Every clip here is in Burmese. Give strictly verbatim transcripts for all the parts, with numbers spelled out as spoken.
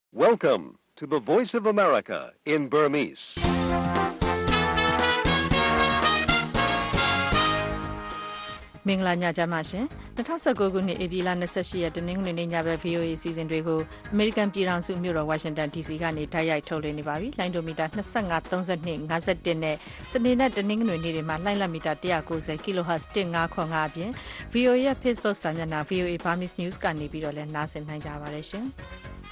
Welcome to the Voice of America in Burmese. ။မင်္ဂလာညချမ်းပါရှင်။၂၀၁၉ခုနှစ်ဧပြီလ၂၈ရက်တနင်္ဂနွေနေ့ညဘက် ဗွီအိုအေ အစီအစဉ်တွေကိုအမေရိကန်ပြည်ထောင်စုမြို့တော်ဝါရှင်တန် ဒီစီ ကနေတိုက်ရိုက်ထုတ်လွှင့်နေပါပြီ။လိုင်းဒိုမီတာ၂၅၊၃၂၊၅၁နဲ့စနေနဲ့တနင်္ဂနွေနေ့တွေမှာလိုင်းလတ်မီတာ၁၉၀ kHz ၁၅ခွန်၅အပြင် ဗွီအိုအေရဲ့ Facebook စာမျက်နှာ ဗွီအိုအေ Burmese News ကနေပြီးတော့လည်းနားဆင်နိုင်ကြပါတယ်ရှင်။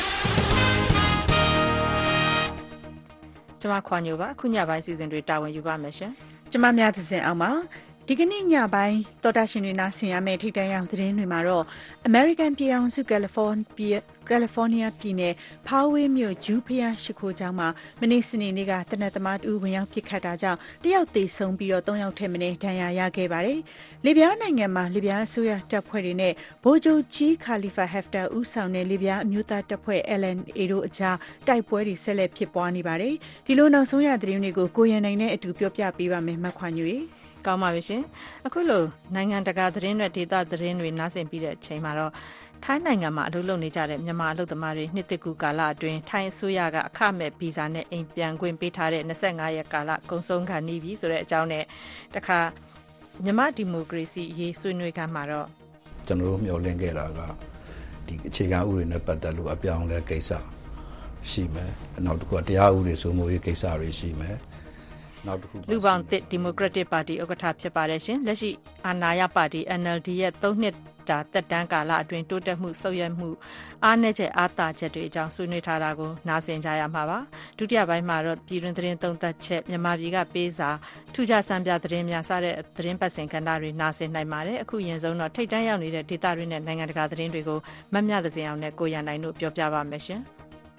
ကျွန်မခွန်ညိုပါခုညပိုင်းအစီအစဉ်တွေတာဝန်ယူပါမယ်ရှင်။ကျွန်မများသစဉ်အောင်ပါဒီကနေ့ညပိုင်းတော်တာရှင်တွေနားဆင်ရမယ့်ထိတန်းရောက်သတင်းတွေမှာတော့ American ပြည်ထောင်စု California California ပြည်နယ် Poway မြို့ဂျူးဖျားရှိခိုးကျောင်းမှာမနေ့စနေနေ့ကတနက်သမားတူဝင်ရောက်ပစ်ခတ်တာကြောင့်တယောက်သေဆုံးပြီးတော့သုံးယောက်ထက်မနည်းဒဏ်ရာရခဲ့ပါတယ်။လီဗျားနိုင်ငံမှာလီဗျားအစိုးရတပ်ဖွဲ့တွေနဲ့ဗိုလ်ချုပ်ကြီး Khalifa Haftar ဦးဆောင်တဲ့လီဗျားအမျိုးသားတပ်ဖွဲ့ L N A တို့အကြားတိုက်ပွဲတွေဆက်လက်ဖြစ်ပွားနေပါတယ်။ဒီလိုနောက်ဆုံးရသတင်းတွေကိုကိုရန်နိုင်နဲ့အတူပြောပြပေးပါမယ်မှတ်ခွာညွေကောင်းပါပြီရှင်အခုလိုနိုင်ငံတကာသတင်းတွေဒေသသတင်းတွေနားဆင်ပြီးတဲ့အချိန်မှာတော့ထိုင်းနိုင်ငံမှာအလုပ်လုပ်နေကြတဲ့မြန်မာအလုပ်သမားတွေနှစ်သက်ကူကာလအတွင်းထိုင်းအစိုးရကအခမဲ့ဗီဇာနဲ့အိမ်ပြန်ခွင့်ပေးထားတဲ့၂၅ရက်ကာလကုန်ဆုံးခါနီးပြီဆိုတဲ့အကြောင်းနဲ့တခါမြန်မာဒီမိုကရေစီရေးဆွေးနွေးခန်းမှာတော့ကျွန်တော်တို့မျှော်လင့်ခဲ့တာကဒီအခြေခံဥပဒေနဲ့ပတ်သက်လို့အပြောင်းလဲကိစ္စရှိမယ်နောက်တစ်ခုကတရားဥပဒေစိုးမိုးရေးကိစ္စတွေရှိမယ်လူပေါင်းသစ်ဒီမိုကရက်တစ်ပါတီဥက္ကဋ္ဌဖြစ်ပါတယ်ရှင်လက်ရှိအာဏာရပါတီ N L D ရဲ့သုံးနှစ်တာတက်တန်းကာလအတွင်းတိုးတက်မှုဆုတ်ယက်မှုအားနည်းချက်အားသာချက်တွေအကြောင်းဆွေးနွေးထားတာကိုနားဆင်ကြရမှာပါဒုတိယပိုင်းမှာတော့ပြည်တွင်းသတင်းသုံးသပ်ချက်မြန်မာပြည်ကပေးစာထူးခြားစံပြသတင်းများစတဲ့သတင်းပတ်စဉ်ကဏ္ဍတွေနားဆင်နိုင်ပါတယ်အခုရင်ဆုံးတော့ထိပ်တန်းရောက်နေတဲ့ဒေသတွေနဲ့နိုင်ငံတကာသတင်းတွေကိုမတ်မြသစင်အောင်နဲ့ကိုရန်နိုင်တို့ပြောပြပါမယ်ရှင်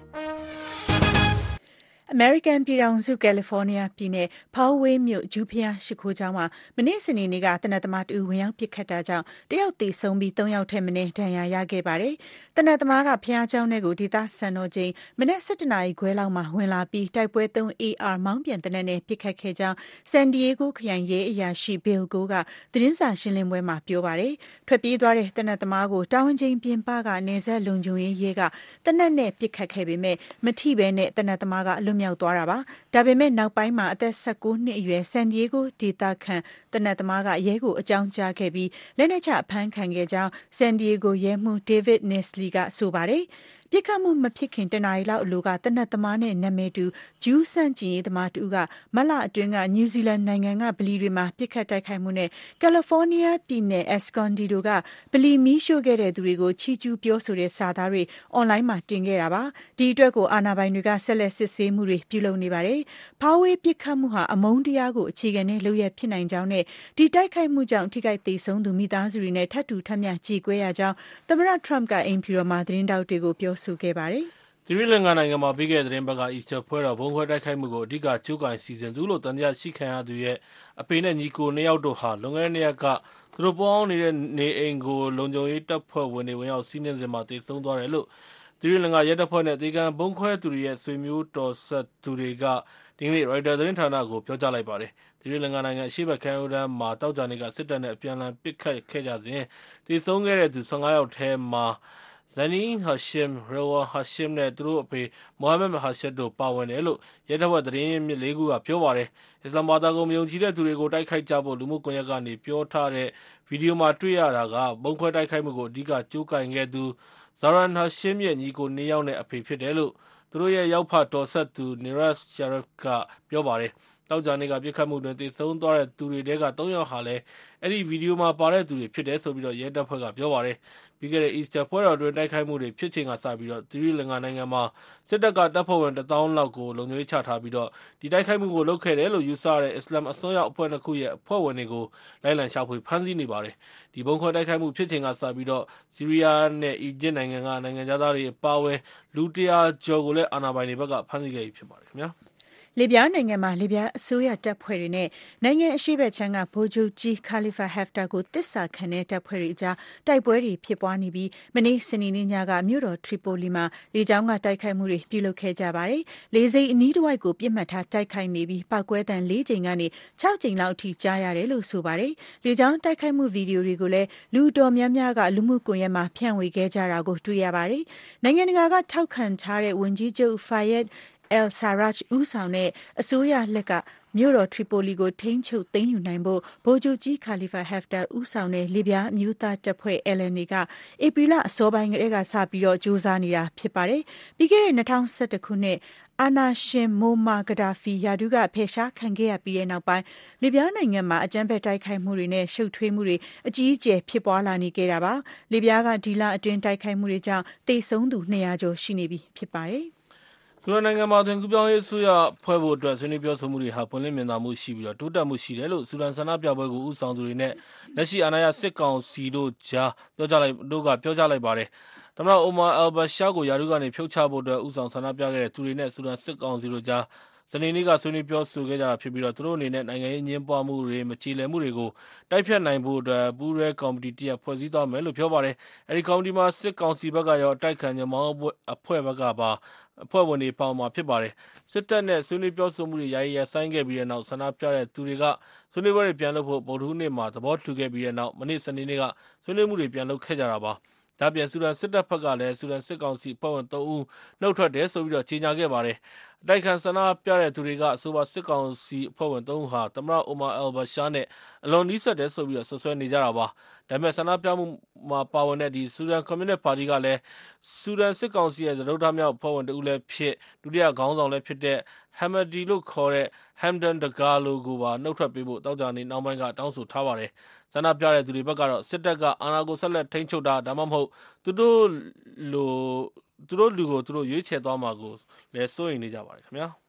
American ပြည်ထောင်စု California ပြည်နယ် Poway မြို့ဂျူးဖျားရှိခိုးကျောင်းမှာမနေ့စနေနေ့ကတနက်သမားတူဝင်ရောက်ပစ်ခတ်တာကြောင့်တယောက်သေဆုံးပြီးသုံးယောက်ထက်မနည်းဒဏ်ရာရခဲ့ပါတယ်။တနက်သမားကဖျားကျောင်းထဲကိုဒေသစံတော်ချိန်မနက်၁၁နာရီခွဲလောက်မှာဝင်လာပြီးတိုက်ပွဲသုံး A R မောင်းပြန်တနက်နဲ့ပစ်ခတ်ခဲ့ကြောင်း San Diego ခရိုင်ရဲအရာရှိ Bill Go ကသတင်းစာရှင်းလင်းပွဲမှာပြောပါတယ်။ထွက်ပြေးသွားတဲ့တနက်သမားကိုတာဝန်ချိန်ပြင်ပကနယ်စပ်လုံခြုံရေးရဲကတနက်နဲ့ပစ်ခတ်ခဲ့ပေမဲ့မထိဘဲနဲ့တနက်သမားကအလွတ်မြောက်သွားတာပါဒါပေမဲ့နောက်ပိုင်းမှာအသက်၁၉နှစ်အရွယ် San Diego ဒေသခံတနက်သမားကရဲကိုအကြောင်းကြားခဲ့ပြီးလက်နက်ချအဖမ်းခံခဲ့ကြောင်း San Diego ရဲမှူး David Nestle ကဆိုပါတယ်ပြစ်ခတ်မှုမဖြစ်ခင်တနာရီလောက်အလိုကတနက်သမားနဲ့နာမည်တူဂျူးဆန့်ကျင်ရေးသမားတူကမလအတွင်းကနယူးဇီလန်နိုင်ငံကဗလီတွေမှာပြစ်ခတ်တိုက်ခိုက်မှုနဲ့ကယ်လီဖိုးနီးယားပြည်နယ် Escondido ကဗလီမီးရှို့ခဲ့တဲ့သူတွေကိုချီးကျူးပြောဆိုတဲ့စာသားတွေအွန်လိုင်းမှာတင်ခဲ့တာပါဒီအတွက်ကိုအာဏာပိုင်တွေကဆက်လက်စစ်ဆေးမှုတွေပြုလုပ်နေပါတယ်။ Poway ပြစ်ခတ်မှုဟာအမုန်းတရားကိုအခြေခံတဲ့လုပ်ရပ်ဖြစ်နိုင်ကြောင်းနဲ့ဒီတိုက်ခိုက်မှုကြောင့်ထိခိုက်သေဆုံးသူမိသားစုတွေနဲ့ထပ်တူထပ်မျှကြေကွဲရကြောင်းသမ္မတ Trump ကအိမ်ဖြူတော်မှာသတင်းတောက်တွေကိုပြောဆိုခဲ့ပါတယ်။သီရိလင်္ကာနိုင်ငံမှာပြီးခဲ့တဲ့သတင်းပတ်ကအီစတာပွဲတော်ဘုံခွဲတိုက်ခိုက်မှုကိုအဓိကကျိုးကန်စီစဉ်သူလို့တန်တရားရှိခံရသူရဲ့အဖေနဲ့ညီကိုနှစ်ယောက်တို့ဟာလွန်ခဲ့တဲ့နှစ်ရက်ကသူတို့ပေါင်းနေတဲ့နေအိမ်ကိုလုံခြုံရေးတပ်ဖွဲ့ဝင်တွေဝင်ရောက်စီးနင်းစဉ်မှာတေဆုံးသွားတယ်လို့သီရိလင်္ကာရဲတပ်ဖွဲ့နဲ့ဒေသခံဘုံခွဲသူတွေရဲ့ဆွေမျိုးတော်ဆက်သူတွေကဒီကနေ့ရိုက်တာသတင်းဌာနကိုပြောကြားလိုက်ပါတယ်။သီရိလင်္ကာနိုင်ငံအရှေ့ဘက်ကမ်းရိုးတန်းမှာတောက်ကြနေကစစ်တပ်နဲ့အပြန်အလှန်ပစ်ခတ်ခဲ့ကြစဉ်တေဆုံးခဲ့တဲ့သူ၁၅ယောက်ထဲမှာZani Hashim, Rewa Hashim နဲ့သူတို့အဖေ Mohammed Hashim တို့ပါဝင်တယ်လို့ရဲတပ်ဖွဲ့သတင်းမြစ်လေးခုကပြောပါတယ်။အစ္စလာမ်ဘာသာကိုမယုံကြည်တဲ့သူတွေကိုတိုက်ခိုက်ကြဖို့လူမှုကွန်ရက်ကနေပြောထားတဲ့ဗီဒီယိုမှာတွေ့ရတာကဘုံခွဲတိုက်ခိုက်မှုကိုအဓိကကြိုးကိုင်ခဲ့သူ Zaran Hashim ရဲ့ညီကိုနှစ်ယောက်နဲ့အဖေဖြစ်တယ်လို့သူတို့ရဲ့ရောက်ဖတော်ဆက်သူ Niraj Sharif ကပြောပါတယ်။တောက်ကြနေကပြစ်ခတ်မှုတွင်သေဆုံးသွားတဲ့သူတွေထဲကသုံးယောက်ဟာလည်းအဲ့ဒီဗီဒီယိုမှာပါတဲ့သူတွေဖြစ်တယ်ဆိုပြီးတော့ရဲတပ်ဖွဲ့ကပြောပါတယ်။ပြီးခဲ့တဲ့ Easter ပွဲတော်တွင်တိုက်ခိုက်မှုတွေဖြစ်ချိန်ကစပြီးတော့သီရိလင်္ကာနိုင်ငံမှာစစ်တပ်ကတပ်ဖွဲ့ဝင်တစ်သောင်းလောက်ကိုလုံခြုံရေးချထားပြီးတော့ဒီတိုက်ခိုက်မှုကိုလုပ်ခဲ့တယ်လို့ယူဆရတဲ့အစ္စလာမ်အစွန်းရောက်အဖွဲ့နှစ်ခုရဲ့အဖွဲ့ဝင်တွေကိုလိုက်လံရှာဖွေဖမ်းဆီးနေပါတယ်။ဒီဘုံခွဲတိုက်ခိုက်မှုဖြစ်ချိန်ကစပြီးတော့ဆီးရီးယားနဲ့အီဂျစ်နိုင်ငံကနိုင်ငံသားတွေအပါအဝင်လူတရာကျော်ကိုလည်းအာဏာပိုင်တွေဘက်ကဖမ်းဆီးခဲ့ပြီးဖြစ်ပါတယ်ခင်ဗျာ။လစ်ဗျားနိုင်ငံမှာလစ်ဗျားအစိုးရတပ်ဖွဲ့တွေနဲ့နိုင်ငံအရှေ့ဘက်ခြမ်းကဗိုလ်ချုပ်ကြီး Khalifa Haftar ကိုတစ္ဆာခံတဲ့တပ်ဖွဲ့တွေအကြားတိုက်ပွဲတွေဖြစ်ပွားနေပြီးမနေ့စနေနေ့ညကမြို့တော်ထရီပိုလီမှာလေကြောင်းကတိုက်ခိုက်မှုတွေပြုလုပ်ခဲ့ကြပါတယ်။လေဆိပ်အနီးတစ်ဝိုက်ကိုပြစ်မှတ်ထားတိုက်ခိုက်နေပြီးပောက်ကွဲသံလေးကြိမ်ကနေခြောက်ကြိမ်လောက်အထိကြားရတယ်လို့ဆိုပါတယ်။လေကြောင်းတိုက်ခိုက်မှုဗီဒီယိုတွေကိုလည်းလူတော်များများကလူမှုကွန်ရက်မှာဖြန့်ဝေခဲ့ကြတာကိုတွေ့ရပါတယ်။နိုင်ငံတကာကထောက်ခံထားတဲ့ဝန်ကြီးချုပ် Fayed El-Sarraj ဦးဆောင်တဲ့အစိုးရလက်ကမြို့တော်ထရီပိုလီကိုထိန်းချုပ်သိမ်းယူနိုင်ဖို့ဗိုလ်ချုပ်ကြီး Khalifa Haftar ဦးဆောင်တဲ့လစ်ဗျားအမျိုးသားတပ်ဖွဲ့ L N A ကဧပြီလအစောပိုင်းကတည်းကစပြီးတော့ကြိုးစားနေတာဖြစ်ပါတယ်။ပြီးခဲ့တဲ့၂၀၁၁ခုနှစ်အာနာရှင်မိုမာဂဒါဖီယာဒူးကဖယ်ရှားခံခဲ့ရပြီးတဲ့နောက်ပိုင်းလစ်ဗျားနိုင်ငံမှာအကြမ်းဖက်တိုက်ခိုက်မှုတွေနဲ့ရှုပ်ထွေးမှုတွေအကြီးအကျယ်ဖြစ်ပွားလာနေခဲ့တာပါ။လစ်ဗျားကဒီလအတွင်းတိုက်ခိုက်မှုတွေကြောင့်သေဆုံးသူနှစ်ရာကျော်ရှိနေပြီဖြစ်ပါတယ်။ဆူဒန်နိုင်ငံမှာသွင်ကူးပြောင်းရေးအစိုးရဖွဲ့ဖို့အတွက်ဆွေးနွေးပြောဆိုမှုတွေဟာပွင့်လင်းမြင်သာမှုရှိပြီးတော့တိုးတက်မှုရှိတယ်လို့ဆူဒန်ဆန္ဒပြပွဲကိုဦးဆောင်သူတွေနဲ့လက်ရှိအာဏာရစစ်ကောင်စီတို့ကြားပြောကြားလိုက်တို့ကပြောကြားလိုက်ပါတယ်။သမ္မတအိုမာအယ်ဘရှာကိုယာဒူးကနေဖြုတ်ချဖို့အတွက်ဦးဆောင်ဆန္ဒပြခဲ့တဲ့သူတွေနဲ့ဆူဒန်စစ်ကောင်စီတို့ကြားစနေနေ့ကဆွေးနွေးပြောဆိုခဲ့ကြတာဖြစ်ပြီးတော့သူတို့အနေနဲ့နိုင်ငံရေးညှဉ်းပန်းမှုတွေမချေလည်မှုတွေကိုတိုက်ဖြတ်နိုင်ဖို့အတွက်ပူးရဲကော်မတီတရပ်ဖွဲ့စည်းသွားမယ်လို့ပြောပါတယ်။အဲဒီကော်မတီမှာစစ်ကောင်စီဘက်ကရောအတိုက်ခံညမောင်းအဖွဲ့ဘက်ကပါအဖွဲ့ဝင်တွေပေါင်းမှာဖြစ်ပါတယ်။စစ်တပ်နဲ့ဆွေးနွေးပြောဆိုမှုတွေယာယီရပ်ဆိုင်းခဲ့ပြီးတဲ့နောက်ဆန္ဒပြတဲ့သူတွေကဆွေးနွေးပွဲတွေပြန်လုပ်ဖို့ဗုဒ္ဓဟူးနေ့မှာသဘောတူခဲ့ပြီးတဲ့နောက်မနေ့စနေနေ့ကဆွေးနွေးမှုတွေပြန်လုပ်ခဲ့ကြတာပါ။ဒါ့အပြင်ဆူဒန်စစ်တပ်ဘက်ကလည်းဆူဒန်စစ်ကောင်စီအဖွဲ့ဝင်သုံးဦးနှုတ်ထွက်တယ်ဆိုပြီးတော့ကြေညာခဲ့ပါတယ်။အတိုက်ခံဆန္ဒပြတဲ့သူတွေကအဆိုပါစစ်ကောင်စီအဖွဲ့ဝင်သုံးဦးဟာသမ္မတအိုမာအယ်ဘရှာနဲ့အလွန်နီးစပ်တယ်ဆိုပြီးတော့ဆွဆွဲနေကြတာပါ။ဒါပေမဲ့ဆန္ဒပြမှုမှာပါဝင်တဲ့ဒီဆူဒန်ကွန်မြူနစ်ပါတီကလည်းဆူဒန်စစ်ကောင်စီရဲ့သဒုဋ္ဌမြောက်အဖွဲ့ဝင်တဦးလည်းဖြစ်ဒုတိယခေါင်းဆောင်လည်းဖြစ်တဲ့ဟမ်မဒီလို့ခေါ်တဲ့ဟမ်ဒန်ဒဂါလိုကိုပါနှုတ်ထွက်ပေးဖို့တောက်ကြနေနောက်ပိုင်းကတောင်းဆိုထားပါတယ်။ဆန္ဒပြတဲ့သူတွေဘက်ကတော့စစ်တပ်ကအာဏာကိုဆက်လက်ထိန်းချုပ်တာဒါမှမဟုတ်သူတို့လိုသူတို့လူကိုသူတို့ရွေးချယ်သွားမှာကိုလည်းစိုးရိမ်နေကြပါတယ်ခင်ဗျာ။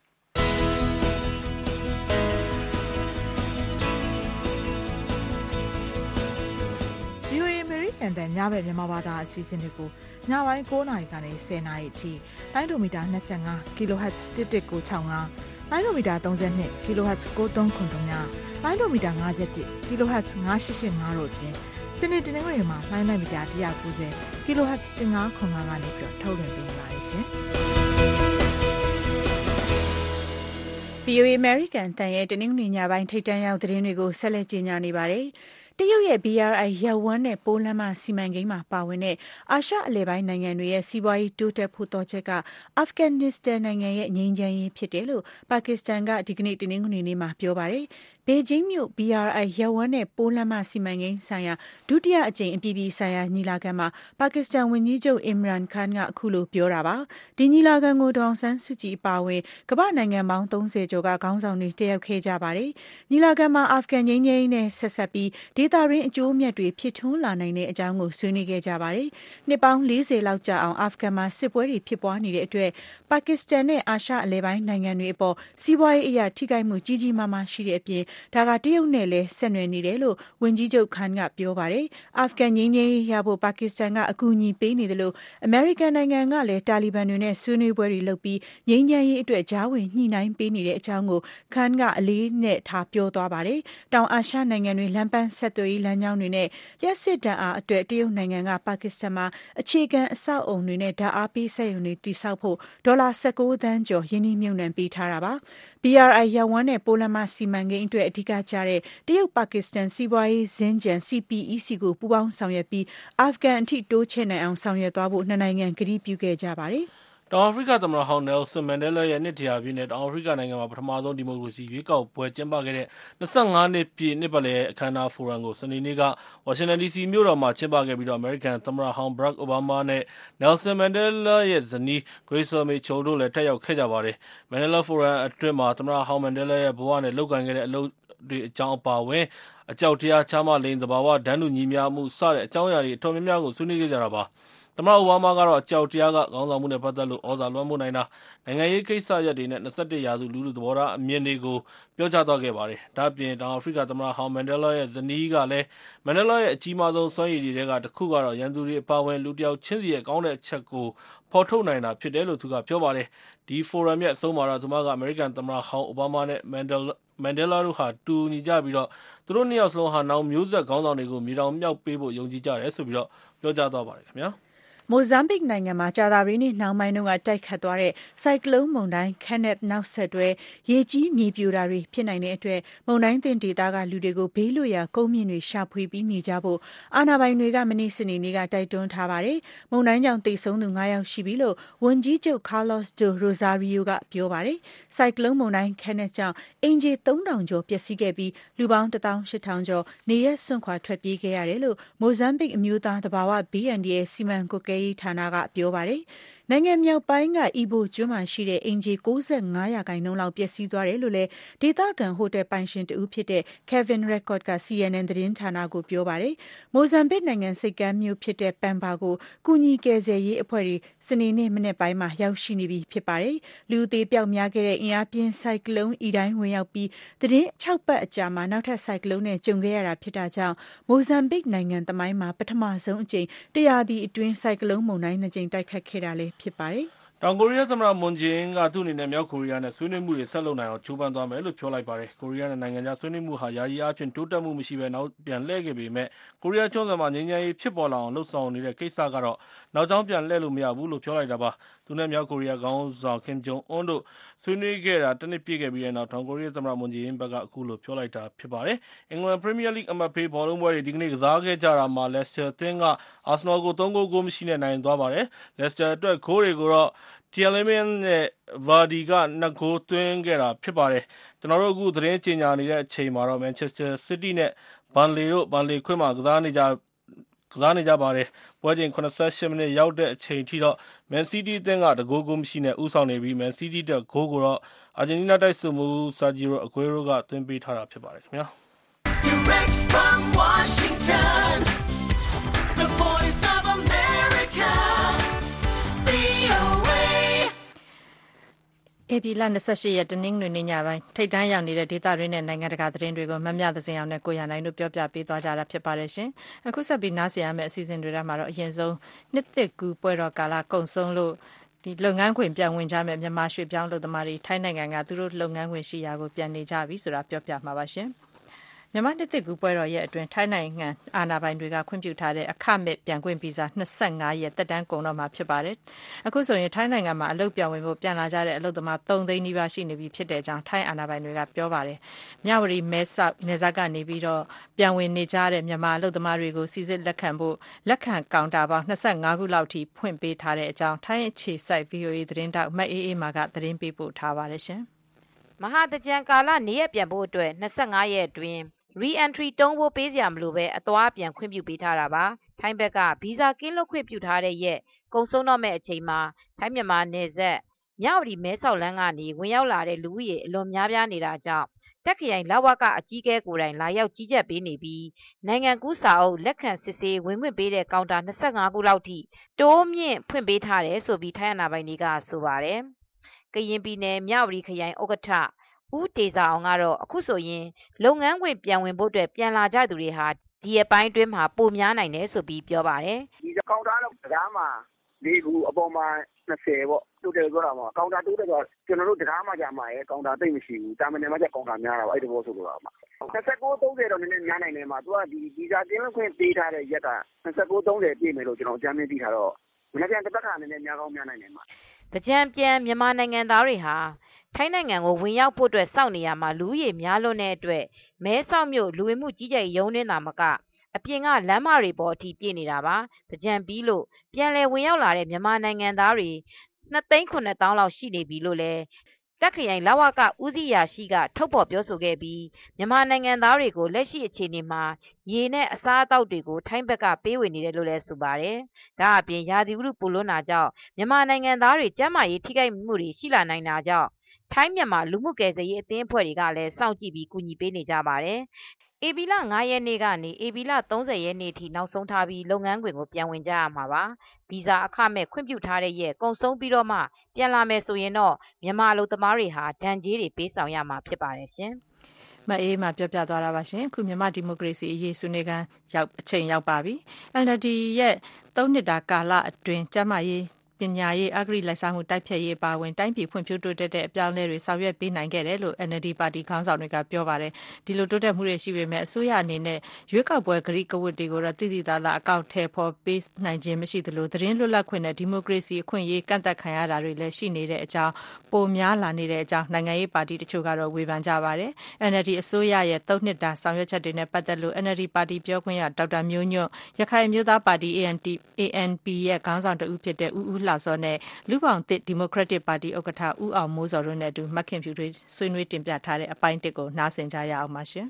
V O A American တန်ညဘက်မြန်မာဘာသာအစီအစဉ်တွေကိုညပိုင်း၉နာရီကနေ၁၀နာရီအထိလိုင်းဒိုမီတာ၂၅ kHz တစ်တစ်ကို၆၅လိုင်းဒိုမီတာ၃၂ kHz ကို၃ခု၃ညလိုင်းဒိုမီတာ၅၁ kHz ၅၈၈၅တို့အပြင်စနေတနင်္ဂနွေမှာလိုင်းလိုက်မီတာ၁၉၀ kHz ၁၅ခု၅ကနေပြီးတော့ထုတ်လွှင့်ပေးနေပါတယ်ရှင်။ V O A American တန်ရဲ့တနင်္ဂနွေညပိုင်းထိပ်တန်းရောက်သတင်းတွေကိုဆက်လက်ကြီးညာနေပါတယ်။တရုတ်ရဲ့ B R I ရပ်ဝန်းနဲ့ပိုးလမ်းမစီမံကိန်းမှာပါဝင်တဲ့အာရှအလယ်ပိုင်းနိုင်ငံတွေရဲ့စီးပွားရေးတိုးတက်ဖို့တော့ချက်ကအာဖဂန်နစ္စတန်နိုင်ငံရဲ့ငြိမ်းချမ်းရေးဖြစ်တယ်လို့ပါကစ္စတန်ကဒီကနေ့တနင်္ဂနွေနေ့မှာပြောပါတယ်။ဘေဂျင်းမြို့ B R I ရပ်ဝန်းနဲ့ပိုးလမ်းမစီမံကိန်းဆိုင်ရာဒုတိယအကြိမ်အပြည်ပြည်ဆိုင်ရာညီလာခံမှာပါကစ္စတန်ဝန်ကြီးချုပ် Imran Khan ကအခုလိုပြောတာပါ။ဒီညီလာခံကိုဒေါအောင်ဆန်းစုကြည်အပါအဝင်ကမ္ဘာနိုင်ငံပေါင်းသုံးဆယ်ကျော်ကခေါင်းဆောင်တွေတက်ရောက်ခဲ့ကြပါတယ်။ညီလာခံမှာအာဖဂန်ငြိမ်းချမ်းရေးနဲ့ဆက်ဆက်ပြီးဒေသတွင်းအကျိုးအမြတ်တွေဖြစ်ထွန်းလာနိုင်တဲ့အကြောင်းကိုဆွေးနွေးခဲ့ကြပါတယ်။နှစ်ပေါင်း၄၀လောက်ကြာအောင်အာဖဂန်မှာစစ်ပွဲတွေဖြစ်ပွားနေတဲ့အတွက်ပါကစ္စတန်နဲ့အာရှအလယ်ပိုင်းနိုင်ငံတွေအပေါ်စီးပွားရေးအရာထိခိုက်မှုကြီးကြီးမားမားရှိတဲ့အပြင်ဒါကတရုတ်နဲ့လည်းဆက်နွယ်နေတယ်လို့ဝန်ကြီးချုပ်ခန်ကပြောပါတယ်။အာဖဂန်ငြိမ်းချမ်းရေးရဖို့ပါကစ္စတန်ကအကူအညီပေးနေတယ်လို့အမေရိကန်နိုင်ငံကလည်းတာလီဘန်တွေနဲ့ဆွေးနွေးပွဲတွေလုပ်ပြီးငြိမ်းချမ်းရေးအတွက်ကြားဝင်ညှိနှိုင်းပေးနေတဲ့အကြောင်းကိုခန်ကအလေးနဲ့ထားပြောသွားပါတယ်။တောင်အာရှနိုင်ငံတွေလမ်းပန်းဆက်သွယ်ရေးလမ်းကြောင်းတွေနဲ့လျှပ်စစ်ဓာတ်အားအတွက်တရုတ်နိုင်ငံကပါကစ္စတန်မှာအခြေခံအဆောက်အုံတွေနဲ့ဓာတ်အားပေးစက်ရုံတွေတည်ဆောက်ဖို့ဒေါ်လာ၁၉သန်းကျော်ရင်းနှီးမြှုပ်နှံပေးထားတာပါ။ B R I ရပ်ဝန်းနဲ့ပိုးလမ်းမစီမံကိန်းအတွက်အဓိကကျတဲ့တရုတ်ပါကစ္စတန်စီးပွားရေးစင်ကြံ C P E C ကိုပူးပေါင်းဆောင်ရွက်ပြီးအာဖဂန်အထိတိုးချဲ့နိုင်အောင်ဆောင်ရွက်သွားဖို့နှစ်နိုင်ငံကတိပြုခဲ့ကြပါတယ်။တောင်အာဖရိကသမ္မတဟောင်းနယ်ဆန်မန်ဒဲလာရဲ့နှစ်တရာပြည့်နဲ့တောင်အာဖရိကနိုင်ငံမှာပထမဆုံးဒီမိုကရေစီရွေးကောက်ပွဲကျင်းပခဲ့တဲ့၂၅နှစ်ပြည့်နှစ်ပတ်လည်အခမ်းအနားဖိုရမ်ကိုစနေနေ့ကဝါရှင်တန်ဒီစီမြို့တော်မှာကျင်းပခဲ့ပြီးတော့အမေရိကန်သမ္မတဟောင်းဘရက်အိုဘားမားနဲ့နယ်ဆန်မန်ဒဲလာရဲ့ဇနီးဂရေးဆာမီချိုတို့လည်းတက်ရောက်ခဲ့ကြပါတယ်။မန်ဒဲလာဖိုရမ်အတွင်းမှာသမ္မတဟောင်းမန်ဒဲလာရဲ့ဘဝနဲ့လုပ်ကိုင်ခဲ့တဲ့အလုပ်တွေအကြောင်းအပါအဝင်အကြောက်တရားချားမလိန်သဘာဝဒဏ်တူညီမျှမှုစတဲ့အကြောင်းအရာတွေအတော်များများကိုဆွေးနွေးခဲ့ကြတာပါ။သမ္မတအိုဘားမားကတော့အကြောက်တရားကခေါင်းဆောင်မှုနဲ့ပတ်သက်လို့ဩဇာလွှမ်းမိုးနိုင်တာနိုင်ငံရေးကိစ္စရပ်တွေနဲ့၂၁ရာစုလူလူသဘောထားအမြင်တွေကိုပြောကြားသွားခဲ့ပါတယ်။ဒါ့အပြင်တောင်အာဖရိကသမ္မတဟောင်းမန်ဒဲလားရဲ့ဇနီးကလည်းမန်ဒဲလားရဲ့အကြီးမားဆုံးစွမ်းရည်တွေကတစ်ခုကတော့ရန်သူတွေအပါအဝင်လူတစ်ယောက်ချင်းစီရဲ့ကောင်းတဲ့အချက်ကိုဖော်ထုတ်နိုင်တာဖြစ်တယ်လို့သူကပြောပါတယ်။ဒီဖိုရမ်ရဲ့အဆုံးမှာတော့သူမကအမေရိကန်သမ္မတဟောင်းအိုဘားမားနဲ့မန်ဒဲလားမန်ဒဲလားတို့ဟာတူညီကြပြီးတော့သူတို့နှစ်ယောက်စလုံးဟာနောက်မျိုးဆက်ခေါင်းဆောင်တွေကိုမြေတောင်မြောက်ပေးဖို့ယုံကြည်ကြတယ်ဆိုပြီးတော့ပြောကြားသွားပါတယ်ခင်ဗျာ။မိုဇမ်ဘစ်နိုင်ငံမှာကြာသပတေးနေ့နှောင်းပိုင်းတုန်းကတိုက်ခတ်သွားတဲ့ဆိုင်ကလုန်းမုန်တိုင်း Kenneth နောက်ဆက်တွဲရေကြီးမြေပြိုတာတွေဖြစ်နိုင်တဲ့အတွက်မုန်တိုင်းသင့်ဒေသကလူတွေကိုဘေးလွတ်ရာကုန်းမြင့်တွေရှာဖွေပြီးနေကြဖို့အာဏာပိုင်တွေကမနေ့စနေနေ့ကတိုက်တွန်းထားပါတယ်။မုန်တိုင်းကြောင့်သေဆုံးသူ၅ယောက်ရှိပြီလို့ဝန်ကြီးချုပ် Carlos de Rosario ကပြောပါတယ်။ဆိုင်ကလုန်းမုန်တိုင်း Kenneth ကြောင့်အင်ဂျီသုံးထောင်ကျော်ပျက်စီးခဲ့ပြီးလူပေါင်းတစ်သောင်းရှစ်ထောင်ကျော်နေရပ်စွန့်ခွာထွက်ပြေးခဲ့ရတယ်လို့မိုဇမ်ဘစ်အမျိုးသားသဘာဝဘေးအန္တရာယ်စီမံကွပ်ကဲဌာနကပြောပါတယ်။နိုင်ငံမြောက်ပိုင်းကအီဘိုကျွန်းမှာရှိတဲ့အင်ဂျီ၉၅ရာခိုင်နှုန်းလောက်ပျက်စီးသွားတယ်လို့လည်းဒေသခံဟိုတယ်ပိုင်ရှင်တဦးဖြစ်တဲ့ Kevin Record က စီအန်အန် သတင်းဌာနကိုပြောပါတယ်။မိုဇမ်ဘစ်နိုင်ငံစိတ်ကမ်းမြို့ဖြစ်တဲ့ပန်ဘာကိုကူညီကယ်ဆယ်ရေးအဖွဲ့တွေစနေနေ့မနေ့ပိုင်းမှာရောက်ရှိနေပြီဖြစ်ပါတယ်။လူသေးပြောက်များခဲ့တဲ့အင်အားပြင်းဆိုင်ကလုန်းအီတိုင်းဝင်ရောက်ပြီးသတင်း၆ပတ်အကြာမှာနောက်ထပ်ဆိုင်ကလုန်းနဲ့ကြုံခဲ့ရတာဖြစ်တာကြောင့်မိုဇမ်ဘစ်နိုင်ငံသမိုင်းမှာပထမဆုံးအကြိမ်တရာသီအတွင်းဆိုင်ကလုန်းမုန်တိုင်းနှစ်ကြိမ်တိုက်ခတ်ခဲ့တာလည်းဖြစ်ပါတယ်။တောင်ကိုရီးယားသမ္မတမွန်ဂျေအင်းကသူ့အနေနဲ့မြောက်ကိုရီးယားနဲ့ဆွေးနွေးမှုတွေဆက်လုပ်နိုင်အောင်ကြိုးပမ်းသွားမယ်လို့ပြောလိုက်ပါတယ်။ကိုရီးယားနဲ့နိုင်ငံခြားဆွေးနွေးမှုဟာယာယီအားဖြင့်တိုးတက်မှုမရှိဘဲနောက်ပြန်လှည့်ခဲ့ပေမဲ့ကိုရီးယားကျွန်းဆွယ်မှာငြိမ်းချမ်းရေးဖြစ်ပေါ်လာအောင်လှုံ့ဆော်နေတဲ့ကိစ္စကတော့နောက်ကြောင်းပြန်လှည့်လို့မရဘူးလို့ပြောလိုက်တာပါ။သူနဲ့မြောက်ကိုရီးယားခေါင်းဆောင်ကင်ဂျုံအွန်းတို့ဆွေးနွေးခဲ့တာတစ်နှစ်ပြည့်ခဲ့ပြီးတဲ့နောက်တောင်ကိုရီးယားသမ္မတမွန်ဂျေအင်းဘက်ကအခုလိုပြောလိုက်တာဖြစ်ပါတယ်။အင်္ဂလန်ပရီးမီးယားလိဂ်အမတ်ဖေးဘောလုံးပွဲတွေဒီကနေ့ကစားခဲ့ကြတာမှာလက်စတာအသင်းကအာဆနယ်ကိုသုံးဂိုးကိုမရှိနဲ့နိုင်သွားပါတယ်။လက်စတာအတွက်ဂိုးတွေကိုတော့Tielemans နဲ့ Vardy ကနှစ်ဂိုးသွင်းခဲ့တာဖြစ်ပါတယ်။ကျွန်တော်တို့အခုသတင်းကြေညာနေတဲ့အချိန်မှာတော့ Manchester City နဲ့ Burnley တို့ Burnley ခွင့်မှာကစားနေကြကစားနေကြပါတယ်။ပွဲချိန်၇၈မိနစ်ရောက်တဲ့အချိန်ထိတော့ Man City အသင်းကတဂိုးကိုမရှိနဲ့ဦးဆောင်နေပြီး Man City တက်ဂိုးကိုတော့ Argentina တိုက်စစ်မှူး Sergio Aguero ကသွင်းပေးထားတာဖြစ်ပါတယ်ခင်ဗျာ။ Direct from Washington, the voice of America, ဧပြီလ၂၈ရက်တနင်္ဂနွေနေ့ညပိုင်းထိပ်တန်းရောက်နေတဲ့ဒေသတွင်းနဲ့နိုင်ငံတကာသတင်းတွေကိုမမြသဇင်အောင်နဲ့ကိုရနိုင်တို့ပြောပြပေးသွားကြတာဖြစ်ပါတယ်ရှင်။အခုဆက်ပြီးနားဆင်ရမယ့်အစီအစဉ်တွေထဲမှာတော့အရင်ဆုံးနှစ်သစ်ကူးပွဲတော်ကာလကုန်ဆုံးလို့ဒီလုပ်ငန်းခွင်ပြန်ဝင်ကြမယ့်မြန်မာရွှေပြောင်းလုပ်သမားတွေထိုင်းနိုင်ငံကသူတို့လုပ်ငန်းခွင်ရှိရာကိုပြန်နေကြပြီဆိုတာပြောပြမှာပါရှင်။မြန်မာနှစ်သစ်ကူးပွဲတော်ရဲ့အတွင်းထိုင်းနိုင်ငံအာဏာပိုင်တွေကခွင့်ပြုထားတဲ့အခမဲ့ပြန်ခွင့်ဗီဇာ၂၅ရက်တက်တန်းကုန်တော့မှာဖြစ်ပါတယ်။အခုဆိုရင်ထိုင်းနိုင်ငံမှာအလုပ်ပြန်ဝင်ဖို့ပြန်လာကြတဲ့အလုပ်သမား၃သိန်းနီးပါးရှိနေပြီဖြစ်တဲ့အကြောင်းထိုင်းအာဏာပိုင်တွေကပြောပါတယ်။မြဝတီမဲဆောက်နေဇက်ကနေပြီးတော့ပြန်ဝင်နေကြတဲ့မြန်မာအလုပ်သမားတွေကိုစီစစ်လက်ခံဖို့လက်ခံကောင်တာပေါင်း၂၅ခုလောက်ထိဖွင့်ပေးထားတဲ့အကြောင်းထိုင်းအခြေစိုက် ဗီအိုအေ သတင်းတောက်မအေးအေးမာကသတင်းပေးပို့ထားပါတယ်ရှင်။မဟာတကြံကာလနေရက်ပြန်ဖို့အတွက်၂၅ရက်အတွင်းRe-entry တုံးဖို့ပေးစရာမလိုပဲအသွားပြန်ခွင့်ပြုပေးထားတာပါ။ထိုင်းဘက်ကဗီဇာကင်းလွတ်ခွင့်ပြုထားတဲ့ရက်ကုန်ဆုံးတော့မဲ့အချိန်မှာထိုင်းမြန်မာနယ်စပ်မြဝတီမဲဆောက်လမ်းကနေဝင်ရောက်လာတဲ့လူဦးရေအလွန်များပြားနေတာကြောင့်တက်ခရိုင်လဝကအကြီးအကဲကိုယ်တိုင်လာရောက်ကြီးကြပ်ပေးနေပြီးနိုင်ငံကူးစာအုပ်လက်ခံစစ်ဆေးဝင်ခွင့်ပေးတဲ့ကောင်တာ၂၅ခုလောက်ထိတိုးမြင့်ဖွင့်ပေးထားတယ်ဆိုပြီးထိုင်းအာဏာပိုင်တွေကဆိုပါတယ်။ကရင်ပြည်နယ်မြဝတီခရိုင်ဥက္ကဋ္ဌဦးတေဇာအောင်ကတော့အခုဆိုရင်လုပ်ငန်းခွင်ပြန်ဝင်ဖို့အတွက်ပြန်လာကြသူတွေဟာဒီအပိုင်းအတွင်းမှာပိုများနိုင်တယ်ဆိုပြီးပြောပါတယ်။ဒီကောင်တာတော့တရားမှာ၄ခုအပေါ်မှာ၂၀ပေါ့တိုးတယ်ပြောတာမှာကောင်တာတိုးတယ်ဆိုတော့ကျွန်တော်တို့တရားမှာကြာမှာရယ်ကောင်တာသိမ့်မရှိဘူးတာမန်နယ်မှာကြာကောင်တာများတာပေါ့အဲ့ဒီဘောဆိုတော့မှာ၂၉ ၃၀တော့နည်းနည်းများနိုင်တယ်မှာသူကဒီဗီဇာကင်းလွတ်ခွင့်ပေးထားတဲ့ရက်က၂၉ ၃၀ပြည့်မယ်လို့ကျွန်တော်အကြမ်းမြင်သိထားတော့မနေ့ပြန်တစ်ပတ်ခါနည်းနည်းများကောင်းများနိုင်တယ်မှာတကြံပြန်မြန်မာနိုင်ငံသားတွေဟာထိုင်းနိုင်ငံကိုဝင်ရောက်ဖို့အတွက်စောင့်နေရမှာလူဦးရေများလွန်းတဲ့အတွက်မဲဆောက်မြို့လူဝင်မှုကြီးကြပ်ရေးရုံးတွင်သာမကအပြင်ကလမ်းမတွေပေါ်အထိပြည့်နေတာပါ။တကြံပြီးလို့ပြန်လည်ဝင်ရောက်လာတဲ့မြန်မာနိုင်ငံသားတွေ၂သိန်း၇သောင်းလောက်ရှိနေပြီလို့လည်းတက်ခရိုင်လဝကဦးစီးရာရှိကထုတ်ဖော်ပြောဆိုခဲ့ပြီးမြန်မာနိုင်ငံသားတွေကိုလက်ရှိအခြေအနေမှာရေနဲ့အစားအသောက်တွေကိုထိုင်းဘက်ကပေးဝေနေတယ်လို့လည်းဆိုပါတယ်။ဒါအပြင်ရာသီဥတုပူလွန်းတာကြောင့်မြန်မာနိုင်ငံသားတွေကျန်းမာရေးထိခိုက်မှုတွေရှိလာနိုင်တာကြောင့်ထိုင်းမြန်မာလူမှုကယ်ဆယ်ရေးအသင်းအဖွဲ့တွေကလည်းစောင့်ကြည့်ပြီးကူညီပေးနေကြပါတယ်။ဧပြီလ၅ရက်နေ့ကနေဧပြီလ၃၀ရက်နေ့ထိနောက်ဆုံးထားပြီးလုပ်ငန်းခွင်ကိုပြန်ဝင်ကြရမှာပါ။ဗီဇာအခမဲ့ခွင့်ပြုထားတဲ့ရက်ကုန်ဆုံးပြီးတော့မှပြန်လာမယ်ဆိုရင်တော့မြန်မာအလုပ်သမားတွေဟာဒဏ်ကြေးတွေပေးဆောင်ရမှာဖြစ်ပါတယ်ရှင်။မအေးမှာပြောပြသွားတာပါရှင်အခုမြန်မာဒီမိုကရေစီအရေးဆွေးနွေးခန်းရောက်အချိန်ရောက်ပါပြီ အန် အယ် ဒီ ရဲ့သုံးနှစ်တာကာလအတွင်းကျန်းမာရေးပညာရေးအဂရိလိုက်စားမှုတိုက်ဖျက်ရေးပါဝင်တိုင်းပြည်ဖွံ့ဖြိုးတိုးတက်တဲ့အပြောင်းအလဲတွေဆောင်ရွက်ပေးနိုင်ခဲ့တယ်လို့ အန် အယ် ဒီ ပါတီခေါင်းဆောင်တွေကပြောပါတယ်ဒီလိုတိုးတက်မှုတွေရှိပေမဲ့အစိုးရအနေနဲ့ရွေးကောက်ပွဲဂရိကဝတ်တွေကိုတော့တည်တည်သားသားအကောင့်ထဲပေါ်ပေးနိုင်ခြင်းမရှိသလိုသတင်းလွတ်လပ်ခွင့်နဲ့ဒီမိုကရေစီအခွင့်အရေးကန့်သတ်ခံရတာတွေလည်းရှိနေတဲ့အကြောင်းပိုများလာနေတဲ့အကြောင်းနိုင်ငံရေးပါတီတချို့ကတော့ဝေဖန်ကြပါတယ်အန် အယ် ဒီ အစိုးရရဲ့သုံးနှစ်တာဆောင်ရွက်ချက်တွေနဲ့ပတ်သက်လို့ အန် အယ် ဒီ ပါတီပြောခွင့်ရဒေါက်တာမျိုးညွန့်ရခိုင်မျိုးသားပါတီ အေ အန် ပီ ရဲ့ခေါင်းဆောင်တဦးဖြစ်တဲ့ဦးဦးလှစောနဲ့လူ့ဘောင်သစ်ဒီမိုကရက်တစ်ပါတီဥက္ကဋ္ဌဦးအောင်မိုးစောတို့နဲ့အတူမခင်ဖြူတွေဆွေးနွေးတင်ပြထားတဲ့အပိုင်းတစ်ကိုနားဆင်ကြရအောင်ပါရှင်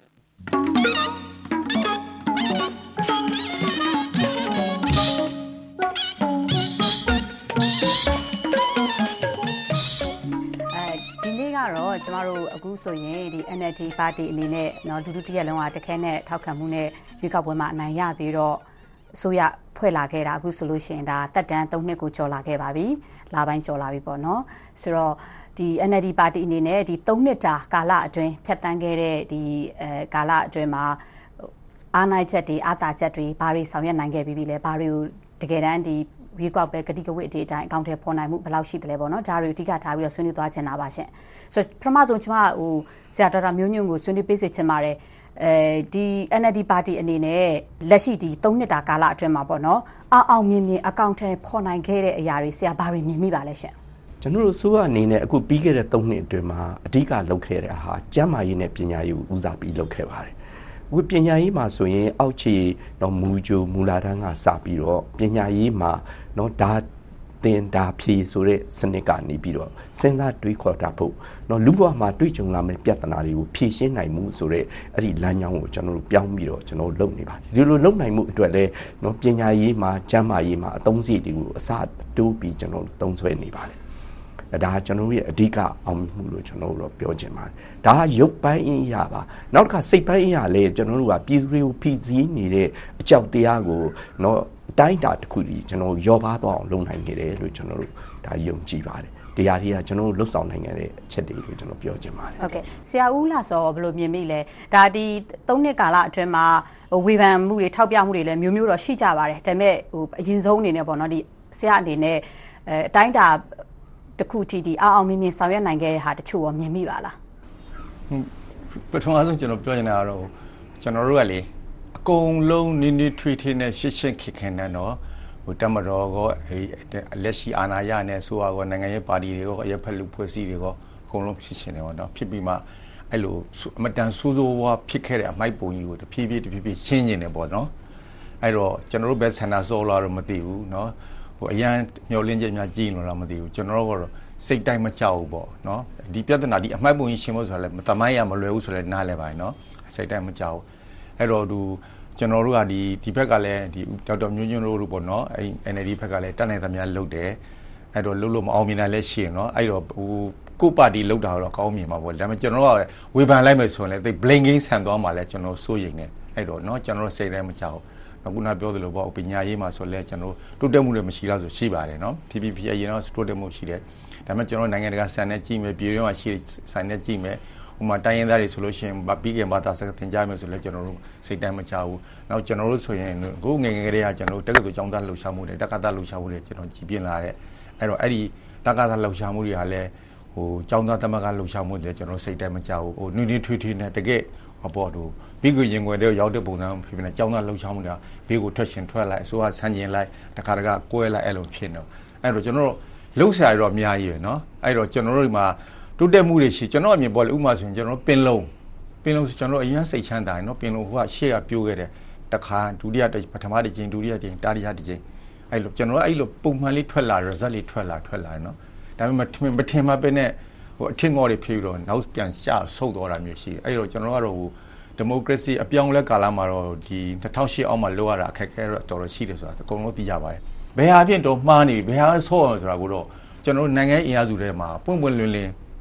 ဒီနေ့ကတော့ကျမတို့အခုဆိုရင်ဒီ အန် အယ် ဒီ ပါတီအနေနဲ့เนาะလူလူတရက်လုံးကတခဲနဲ့ထောက်ခံမှုနဲ့ရွေးကောက်ပွဲမှာအနိုင်ရပြီးတော့အစိုးရဖွဲ့လာခဲ့တာအခုဆိုလို့ရှိရင်ဒါတက်တန်းသုံးနှစ်ကိုကျော်လာခဲ့ပါပြီလာပိုင်းကျော်လာပြီပေါ့နော်ဆိုတော့ဒီ အန် အယ် ဒီ ပါတီအနေနဲ့ဒီသုံးနှစ်တာကာလအတွင်းဖြတ်တန်းခဲ့တဲ့ဒီအဲကာလအတွင်းမှာအားနိုင်ချက်တွေအားသာချက်တွေဘာတွေဆောင်ရွက်နိုင်ခဲ့ပြီးပြီလဲဘာတွေကိုတကယ်တမ်းဒီရေကောက်ပဲဂတိကဝတ်အတေးအတိုင်းအကောင့်ထဲပေါ်နိုင်မှုဘယ်လောက်ရှိတယ်လဲပေါ့နော်ဒါတွေအဓိကထားပြီးတော့ဆွေးနွေးသွားချင်တာပါရှင်ဆိုတော့ပထမဆုံးကျွန်မဟိုဆရာဒေါက်တာမျိုးညွန့်ကိုဆွေးနွေးပေးစေချင်ပါတယ်အဲဒီ အန် အယ် ဒီ ပါတီအနေနဲ့လက်ရှိဒီသုံးနှစ်တာကာလအတွင်းမှာပေါ့နော်အောင်အောင်မြင်မြင်အကောင့်ထဲပေါ်နိုင်ခဲ့တဲ့အရာတွေဆရာဘာတွေမြင်မိပါလဲရှင်ကျွန်တော်တို့ဆိုရအနေနဲ့အခုပြီးခဲ့တဲ့သုံးနှစ်အတွင်းမှာအဓိကလုပ်ခဲ့တဲ့ဟာကျန်းမာရေးနဲ့ပညာရေးကိုဦးစားပြီးလုပ်ခဲ့ပါတယ်ဝိပညာရေးမှာဆိုရင်အောက်ခြေတော့မူကြိုမူလာတန်းကစပြီးတော့ပညာရေးမှာတော့ဒါတင်ဒါဖြေဆိုတဲ့စနစ်ကနေပြီးတော့စဉ်းစားတွေးခေါ်တာဖို့တော့လူ့ဘဝမှာတွေ့ကြုံလာမယ့်ပြဿနာတွေကိုဖြေရှင်းနိုင်မှုဆိုတဲ့အဲ့ဒီလမ်းကြောင်းကိုကျွန်တော်တို့ပြောင်းပြီးတော့ကျွန်တော်တို့လုပ်နေပါတယ်ဒီလိုလုပ်နိုင်မှုအတွက်လည်းတော့ပညာရေးမှာကျန်းမာရေးမှာအသုံးစရိတ်တွေကိုအစတိုးပြီးကျွန်တော်တို့သုံးစွဲနေပါတယ်ဒါကကျွန်တော်တို့ရဲ့အဓိကအောင်မြင်မှုလို့ကျွန်တော်တို့ပြောချင်ပါတယ်ဒါကရုပ်ပိုင်းအင်းရပါနောက်တစ်ခါစိတ်ပိုင်းအင်းရလည်းကျွန်တော်တို့ကပြည်သူတွေကိုဖိစီးနေတဲ့အကြောက်တရားကိုတော့တိုင်းတာတစ်ခုကြီးကျွန်တော်ရောပါသွားအောင်လုပ်နိုင်ခဲ့တယ်လို့ကျွန်တော်တို့ဒါယုံကြည်ပါတယ်တရားတွေကကျွန်တော်တို့လှုပ်ဆောင်နိုင်ခဲ့တဲ့အချက်တွေကိုကျွန်တော်ပြောချင်ပါတယ်ဟုတ်ကဲ့ဆရာဦးလာစောဘယ်လိုမြင်မိလဲဒါဒီသုံးနှစ်ကာလအတွင်းမှာဟိုဝေဖန်မှုတွေထောက်ပြမှုတွေလည်းမျိုးမျိုးတော့ရှိကြပါတယ်ဒါပေမဲ့ဟိုအရင်ဆုံးအနေနဲ့ပေါ့နော်ဒီဆရာအနေနဲ့အဲအတိုင်းတာတခုတီတီအောင်အောင်မြင်မြင်ဆောင်ရွက်နိုင်ခဲ့တဲ့ဟာတချို့ရောမြင်မိပါလားပထမဆုံးကျွန်တော်ပြောချင်တာကတော့ကျွန်တော်တို့ကလေအကုန်လုံးနင်းနေထွေးထွေးနဲ့ရှစ်ရှင်းခက်ခဲနေတော့ဟိုတမတော်ကအဲလက်ရှိအာဏာရနဲ့ဆိုတော့နိုင်ငံရေးပါတီတွေရောအရက်ဖက်လူဖွဲ့စည်းတွေရောအကုန်လုံးဖြစ်ရှင်နေတော့ဖြစ်ပြီးမှအဲ့လိုအမတန်ဆိုးဆိုးဝါးဖြစ်ခဲ့တဲ့အမိုက်ပုံကြီးကိုတဖြည်းဖြည်းတဖြည်းဖြည်းရှင်းနေတယ်ပေါ့နော်အဲ့တော့ကျွန်တော်တို့ဘယ်ဆန္ဒစောလာတော့မသိဘူးနော်ဟိုအရန်မျောလင်းချက်များကြီးလို့လားမသိဘူးကျွန်တော်တို့ကတော့စိတ်တိုင်းမကြောက်ဘူးပေါ့နော်ဒီပြဿနာဒီအမိုက်ပုံကြီးရှင်းဖို့ဆိုတော့လည်းတမိုင်းရမလွယ်ဘူးဆိုလည်းနားလဲပါနော်စိတ်တိုင်းမကြောက်ဘူးအဲ့တော့သူကျွန်တော်တို့ကဒီဒီဘက်ကလည်းဒီဒေါက်တာမျိုးညွန့်တို့ပေါ့နော်အဲ့ အန် အယ် ဒီ ဘက်ကလည်းတတ်နိုင်သမျှလုပ်တယ်အဲ့တော့လုပ်လို့မအောင်မြင်တာလည်းရှိရနော်အဲ့တော့ဟိုကိုပါတီလုပ်တာတော့ကောင်းမြင်ပါပေါ့ဒါပေမဲ့ကျွန်တော်တို့ကဝေဖန်လိုက်မယ်ဆိုရင်လည်းသိ blinking ဆန်သွားမှလည်းကျွန်တော်စိုးရိမ်နေအဲ့တော့နော်ကျွန်တော်စိတ်တိုင်းမကြောက်အခုနပြောသလိုပေါ့ပညာရေးမှာဆိုလဲကျွန်တော်တိုးတက်မှုတွေမရှိလားဆိုရှိပါတယ်နော်ဖြည်းဖြည်းဖြည်းရင်တော့တိုးတက်မှုရှိတယ်ဒါပေမဲ့ကျွန်တော်နိုင်ငံတကာဆန်နဲ့ကြည့်မယ်ပြည်တွင်းမှာရှိဆန်နဲ့ကြည့်မယ်ဟိုမှာတိုင်းရင်းသားတွေဆိုလို့ရှိရင်ပြီးကဘာသာစကားသင်ကြားမယ်ဆိုလဲကျွန်တော်တို့စိတ်တိုင်းမချဘူးနောက်ကျွန်တော်တို့ဆိုရင်ကိုငယ်ငယ်ကလေးကကျွန်တော်တက္ကသိုလ်ကျောင်းသားလှူရှာမှုတွေတက္ကသိုလ်လှူရှာမှုတွေကျွန်တော်ကြည်ပြင်းလာတဲ့အဲ့တော့အဲ့ဒီတက္ကသိုလ်လှူရှာမှုတွေကလည်းဟိုကျောင်းသားသမဂ္ဂလှူရှာမှုတွေကျွန်တော်စိတ်တိုင်းမချဘူးဟိုနွေးနွေးထွေးထွေးနဲ့တကယ်ဟောပေါ်တို့ပြီးကိုရင်ွယ်တဲ့ရောက်တဲ့ပုံစံဖြစ်နေကျောင်းသားလှူရှာမှုတွေကဘေးကိုထွက်ရှင်ထွက်လိုက်အစိုးရဆန်းကျင်လိုက်တခါတခါကွဲလိုက်အဲ့လိုဖြစ်နေအဲ့တော့ကျွန်တော်တို့လှုပ်ရှားရတော့အများကြီးပဲเนาะအဲ့တော့ကျွန်တော်တို့ဒီမှာတိုးတက်မှုတွေရှိကျွန်တော်အမြင်ပေါ်လေဥပမာဆိုရင်ကျွန်တော်ပင်လုံးပင်လုံးဆိုကျွန်တော်အရင်စိတ်ချမ်းသာတယ်เนาะပင်လုံးဟိုကရှေ့ကပြိုးခဲ့တယ်တခါဒုတိယပထမတစ်ချိန်ဒုတိယတစ်ချိန်တတိယတစ်ချိန်အဲ့လိုကျွန်တော်အဲ့လိုပုံမှန်လေးထွက်လာ result လေးထွက်လာထွက်လာเนาะဒါပေမဲ့မထင်မှပဲနဲ့ဟိုအထင်ငေါ်တွေဖြစ်ပြီးတော့နောက်ပြန်ကျဆုတ်သွားတာမျိုးရှိတယ်အဲ့တော့ကျွန်တော်ကတော့ဟိုဒီမိုကရေစီအပြောင်းလဲကာလမှာတော့ဒီ၂၀၀၈အောက်မှာလောရတာအခက်ခဲတော့တော်တော်ရှိတယ်ဆိုတာအကုန်လုံးသိကြပါတယ်ဘယ်ဟာဖြစ်တော့မှားနေဘယ်ဟာဆော့ရဆိုတာကိုတော့ကျွန်တော်နိုင်ငံအင်အားစုတွေမှာပွင့်ပွင့်လင်းလင်း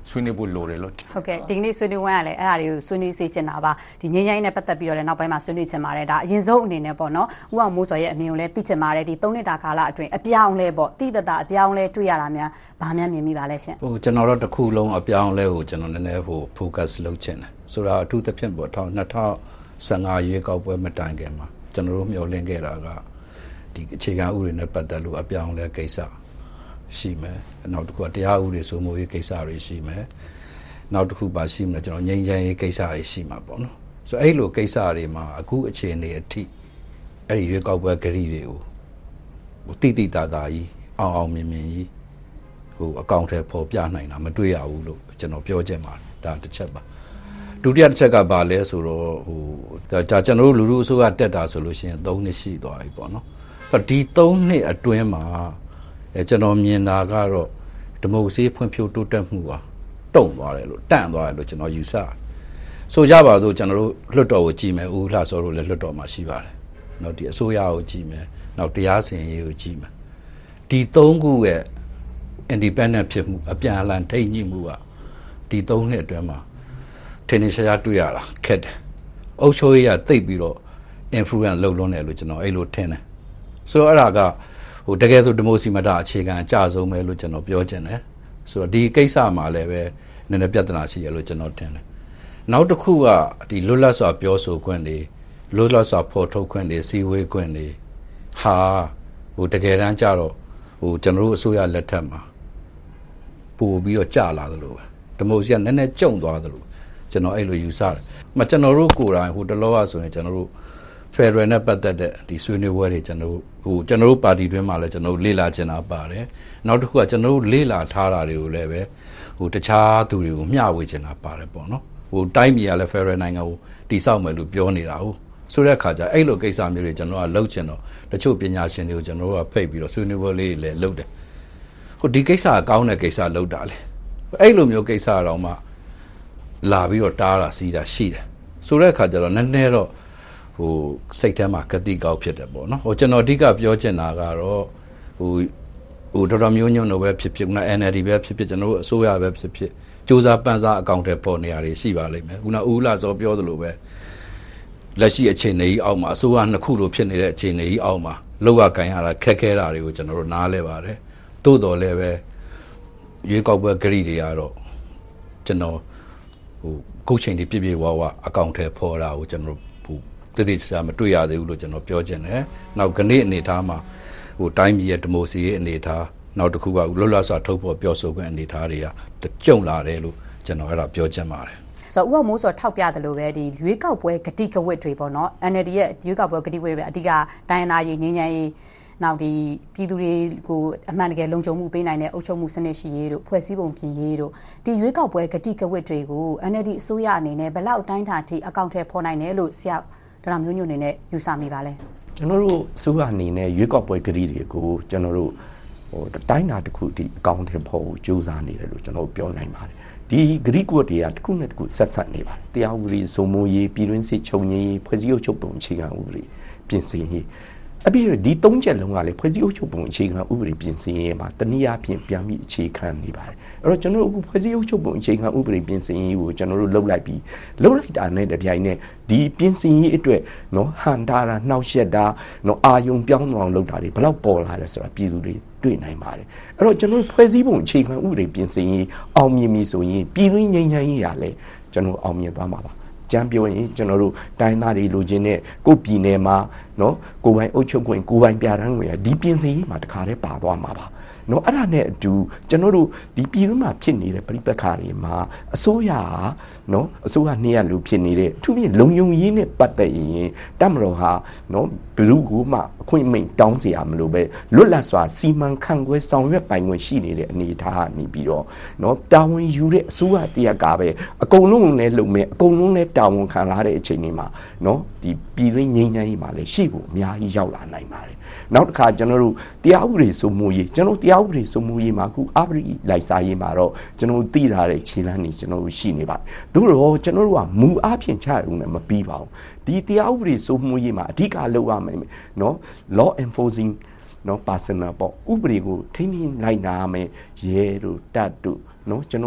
ဆွေးနွေးဖို့လိုတယ်လို့ဟုတ်ကဲ့ဒီနေ့ဆွေးနွေးဝမ်းရလဲအဲ့ဒါတွေကိုဆွေးနွေးစေချင်တာပါဒီငြိမ်းချမ်းရေးနဲ့ပတ်သက်ပြီးတော့လည်းနောက်ပိုင်းမှာဆွေးနွေးချင်ပါတယ်ဒါအရင်ဆုံးအနေနဲ့ပေါ့နော်ဦးအောင်မိုးစောရဲ့အမြင်ကိုလည်းသိချင်ပါတယ်ဒီသုံးနှစ်တာကာလအတွင်းအပြောင်းလဲပေါ့တိတတအပြောင်းလဲတွေ့ရတာများဘာများမြင်မိပါလဲရှင်ဟိုကျွန်တော်တို့တစ်ခုလုံးအပြောင်းလဲကိုကျွန်တော်နည်းနည်းဟို focus လုပ်ချင်တယ်ဆိုတာအထူးသဖြင့်ပေါ့၂၀၁၅ရွေးကောက်ပွဲမတိုင်ခင်မှာကျွန်တော်တို့မျှော်လင့်ခဲ့တာကဒီအခြေခံဥပဒေနဲ့ပတ်သက်လို့အပြောင်းလဲကိစ္စရှိမယ်နောက်တစ်ခုကတရားဥပဒေစိုးမိုးရေးကိစ္စတွေရှိမယ်နောက်တစ်ခုပါရှိမယ်ကျွန်တော်ငြိမ်းချမ်းရေးကိစ္စတွေရှိမှာပေါ့နော်ဆိုတော့အဲ့လိုကိစ္စတွေမှာအခုအခြေအနေအထိအဲ့ဒီရွေးကောက်ပွဲဂရီတွေကိုဟိုတိတိတသာကြီးအောင်အောင်မြင်မြင်ကြီးဟိုအကောင့်ထဲပေါ်ပြနိုင်တာမတွေ့ရဘူးလို့ကျွန်တော်ပြောချင်ပါတယ်ဒါတစ်ချက်ပါဒုတိယတစ်ချက်ကဘာလဲဆိုတော့ဟိုဒါကျွန်တော်တို့လူလူအစိုးရတက်တာဆိုလို့ရှိရင်၃နှစ်ရှိသွားပြီပေါ့နော်ဆိုတော့ဒီ၃နှစ်အတွင်းမှာအဲကျွန်တော်မြင်တာကတော့ဒီမိုကရေစီဖွံ့ဖြိုးတိုးတက်မှုပါတုံသွားတယ်လို့တန့်သွားတယ်လို့ကျွန်တော်ယူဆတယ်ဆိုကြပါစို့ကျွန်တော်တို့လွှတ်တော်ကိုကြည့်မယ်ဦးလှစောတို့လည်းလွှတ်တော်မှာရှိပါတယ်နော်ဒီအစိုးရကိုကြည့်မယ်နောက်တရားစီရင်ရေးကိုကြည့်မယ်ဒီ၃ခုရဲ့ independent ဖြစ်မှုအပြန်အလှန်ထိန်းညှိမှုကဒီ၃နှစ်အတွင်းမှာထင်ထင်ရှားရှားတွေ့ရတာခက်တယ်အုပ်ချုပ်ရေးကတိတ်ပြီးတော့ influence လုပ်လွန်းတယ်လို့ကျွန်တော်အဲ့လိုထင်တယ်ဆိုတော့အဲ့ဒါကဟိုတကယ်ဆိုဒီမိုစီမတာအခြေခံအကျဆုံးပဲလို့ကျွန်တော်ပြောချင်တယ်ဆိုတော့ဒီကိစ္စမှာလည်းပဲနည်းနည်းပြဿနာရှိရလို့ကျွန်တော်ထင်တယ်နောက်တစ်ခုကဒီလွတ်လပ်စွာပြောဆိုခွင့်တွေလွတ်လပ်စွာဖော်ထုတ်ခွင့်တွေစီဝေးခွင့်တွေဟာဟိုတကယ်တမ်းကျတော့ဟိုကျွန်တော်တို့အစိုးရလက်ထက်မှာပို့ပြီးတော့ကြာလာသလိုပဲဒီမိုစီကနည်းနည်းကျုံသွားသလိုကျွန်တော်အဲ့လိုယူဆတယ်မကျွန်တော်တို့ကိုယ်တိုင်ဟိုတလောကဆိုရင်ကျွန်တော်တို့ဖယ်ဒရယ်နဲ့ပတ်သက်တဲ့ဒီဆွေးနွေးပွဲတွေကျွန်တော်တို့ဟိုကျွန်တော်တို့ပါတီတွင်းမှာလည်းကျွန်တော်တို့လေ့လာကျင်တာပါတယ်နောက်တစ်ခုကကျွန်တော်တို့လေ့လာထားတာတွေကိုလည်းပဲဟိုတခြားသူတွေကိုမျှဝေကျင်တာပါတယ်ပေါ့နော်ဟိုတိုင်းပြည်ကလည်းဖယ်ဒရယ်နိုင်ငံကိုတိစောက်မယ်လို့ပြောနေတာဟုတ်ဆိုတဲ့အခါကျအဲ့လိုကိစ္စမျိုးတွေကျွန်တော်ကလှုပ်ချင်တော့တချို့ပညာရှင်တွေကိုကျွန်တော်တို့ကဖိတ်ပြီးတော့ဆွေးနွေးပွဲလေးတွေလည်းလုပ်တယ်ဟိုဒီကိစ္စကကောင်းတဲ့ကိစ္စလုပ်တာလေအဲ့လိုမျိုးကိစ္စတော့မှလာပြီးတော့တားတာစီးတာရှိတယ်ဆိုတဲ့အခါကျတော့နည်းနည်းတော့ဟိုစိတ်ထဲမှာကတိကောက်ဖြစ်တယ်ပေါ့နော်ဟိုကျွန်တော်အဓိကပြောချင်တာကတော့ဟိုဟိုတော်တော်မျိုးညွန့်တော့ပဲဖြစ်ဖြစ်ခုန N L D ပဲဖြစ်ဖြစ်ကျွန်တော်တို့အစိုးရပဲဖြစ်ဖြစ်စူးစမ်းပန်းစားအကောင့်တွေပေါ်နေရတွေရှိပါလိမ့်မယ်ခုနဦးလာစောပြောသလိုပဲလက်ရှိအခြေအနေကြီးအောက်မှာအစိုးရနှစ်ခုလိုဖြစ်နေတဲ့အခြေအနေကြီးအောက်မှာလောက်ရကန်ရတာခက်ခဲတာတွေကိုကျွန်တော်တို့နားလဲပါတယ်တိုးတော်လည်းပဲရွေးကောက်ပွဲဂရိတွေကတော့ကျွန်တော်ဟိုကုတ်ချိန်တွေပြည့်ပြည့်ဝဝအကောင့်ထဲပေါ်တာကိုကျွန်တော်ဟိုတည်တည်ချာမတွေ့ရသေးဘူးလို့ကျွန်တော်ပြောချင်တယ်နောက်ကနေ့အနေထားမှာဟိုတိုင်းပြည်ရဲ့ဒီမိုစီရဲ့အနေထားနောက်တစ်ခုကလွတ်လပ်စွာထုတ်ဖော်ပြောဆိုခွင့်အနေထားတွေကကြုံလာတယ်လို့ကျွန်တော်အဲ့ဒါပြောချင်ပါတယ်ဆိုတော့ဦးအောင်မိုးစောထောက်ပြသလိုပဲဒီရွေးကောက်ပွဲဂတိကဝတ်တွေပေါ့နော် N L D ရဲ့ရွေးကောက်ပွဲဂတိကဝတ်ပဲအဓိကတိုင်းနာရေးငြိမ်းချမ်းရေးနောက်ဒီပြည်သူတွေကိုအမှန်တကယ်လုံခြုံမှုပေးနိုင်တဲ့အုပ်ချုပ်မှုစနစ်ရှိရေးတို့ဖွဲ့စည်းပုံပြင်ရေးတို့ဒီရွေးကောက်ပွဲဂတိကဝတ်တွေကို N L D အစိုးရအနေနဲ့ဘယ်လောက်အတိုင်းအတာထိအကောင့်ထဲဖော်နိုင်တယ်လို့ဆရာဒေါက်တာမျိုးညွန့်အနေနဲ့ယူဆမိပါလဲကျွန်တော်တို့အစိုးရအနေနဲ့ရွေးကောက်ပွဲဂတိတွေကိုကျွန်တော်တို့ဟိုတိုင်းတာတစ်ခုဒီအကောင့်ထဲဖော်ဖို့ကြိုးစားနေတယ်လို့ကျွန်တော်ပြောနိုင်ပါတယ်ဒီဂရိကွတ်တွေကတစ်ခုနဲ့တစ်ခုဆက်ဆက်နေပါတယ်တရားဥပဒေစိုးမိုးရေးပြည်တွင်းစစ်ချုပ်ငြိမ်းရေးဖွဲ့စည်းအုပ်ချုပ်ပုံအခြေခံဥပဒေပြင်ဆင်ရေးအပြီးဒီသုံးချက်လုံးကလည်းဖွဲ့စည်းအုပ်ချုပ်ပုံအခြေခံဥပဒေပြင်ဆင်ရေးမှာတနည်းအားဖြင့်ပြန်ပြီးအခြေခံနေပါတယ်အဲ့တော့ကျွန်တော်တို့အခုဖွဲ့စည်းအုပ်ချုပ်ပုံအခြေခံဥပဒေပြင်ဆင်ရေးကိုကျွန်တော်တို့လှုပ်လိုက်ပြီးလှုပ်လိုက်တာနဲ့တပြိုင်နက်ဒီပြင်ဆင်ရေးအတွက်နော်ဟန်တာတာနှောက်ယှက်တာနော်အာယုံပြောင်းအောင်လုပ်တာတွေဘယ်လောက်ပေါ်လာလဲဆိုတာပြည်သူတွေတွေ့နိုင်ပါတယ်အဲ့တော့ကျွန်တော်တို့ဖွဲ့စည်းပုံအခြေခံဥပဒေပြင်ဆင်ရေးအောင်မြင်ပြီဆိုရင်ပြည်တွင်းငြိမ်းချမ်းရေးရလဲကျွန်တော်အောင်မြင်သွားမှာပါကြမ်းပြောရင်ကျွန်တော်တို့တိုင်းသားတွေလိုချင်တဲ့ကိုပြည်နယ်မှာနော်ကိုပိုင်အုပ်ချုပ်ခွင့်ကိုပိုင်ပြဋ္ဌာန်းခွင့်ဒီပြင်ဆင်ရေးမှာတခါတည်းပါသွားမှာပါနော်အဲ့ဒါနဲ့အတူကျွန်တော်တို့ဒီပြည်တွင်းမှာဖြစ်နေတဲ့ပြိပက္ခတွေမှာအစိုးရနော်အစိုးရနှစ်ရပ်လူဖြစ်နေတဲ့အထူးဖြင့်လုံယုံရေးနဲ့ပတ်သက်ရင်တမတော်ဟာနော်ဘယ်သူကမှအခွင့်အမိန့်တောင်းเสียရမလို့ပဲလွတ်လပ်စွာစီမံခန့်ခွဲဆောင်ရွက်ပိုင်ခွင့်ရှိနေတဲ့အနေအထားကနေပြီးတော့နော်တာဝန်ယူတဲ့အစိုးရတရက်ကပဲအကုန်လုံးလည်းလုံမဲ့အကုန်လုံးလည်းတာဝန်ခံလာတဲ့အချိန်တွေမှာနော်ဒီပြည်တွင်းငြိမ်းချမ်းရေးမှာလည်းရှိဖို့အများကြီးရောက်လာနိုင်ပါတယ်နောက်တစ်ခါကျွန်တော်တို့တရားဥပဒေစိုးမိုးရေးကျွန်တော်တရားဥပဒေစိုးမိုးရေးမှာအခုအပရိလိုက်စားရေးမှာတော့ကျွန်တော်သိထားတဲ့ခြေလှမ်းတွေကျွန်တော်တို့ရှိနေပါတယ်သို့တော့ကျွန်တော်တို့ကမူအပြင်ချရုံနဲ့မပြီးပါဘူးဒီတရားဥပဒေစိုးမိုးရေးမှာအဓိကလုပ်ရမယ်နော် law enforcing နော် personnel ပေါ့ဥပဒေကိုထိန်းသိမ်းလိုက်နာရမယ်ရဲတို့တပ်တို့နော်ကျွန်တော်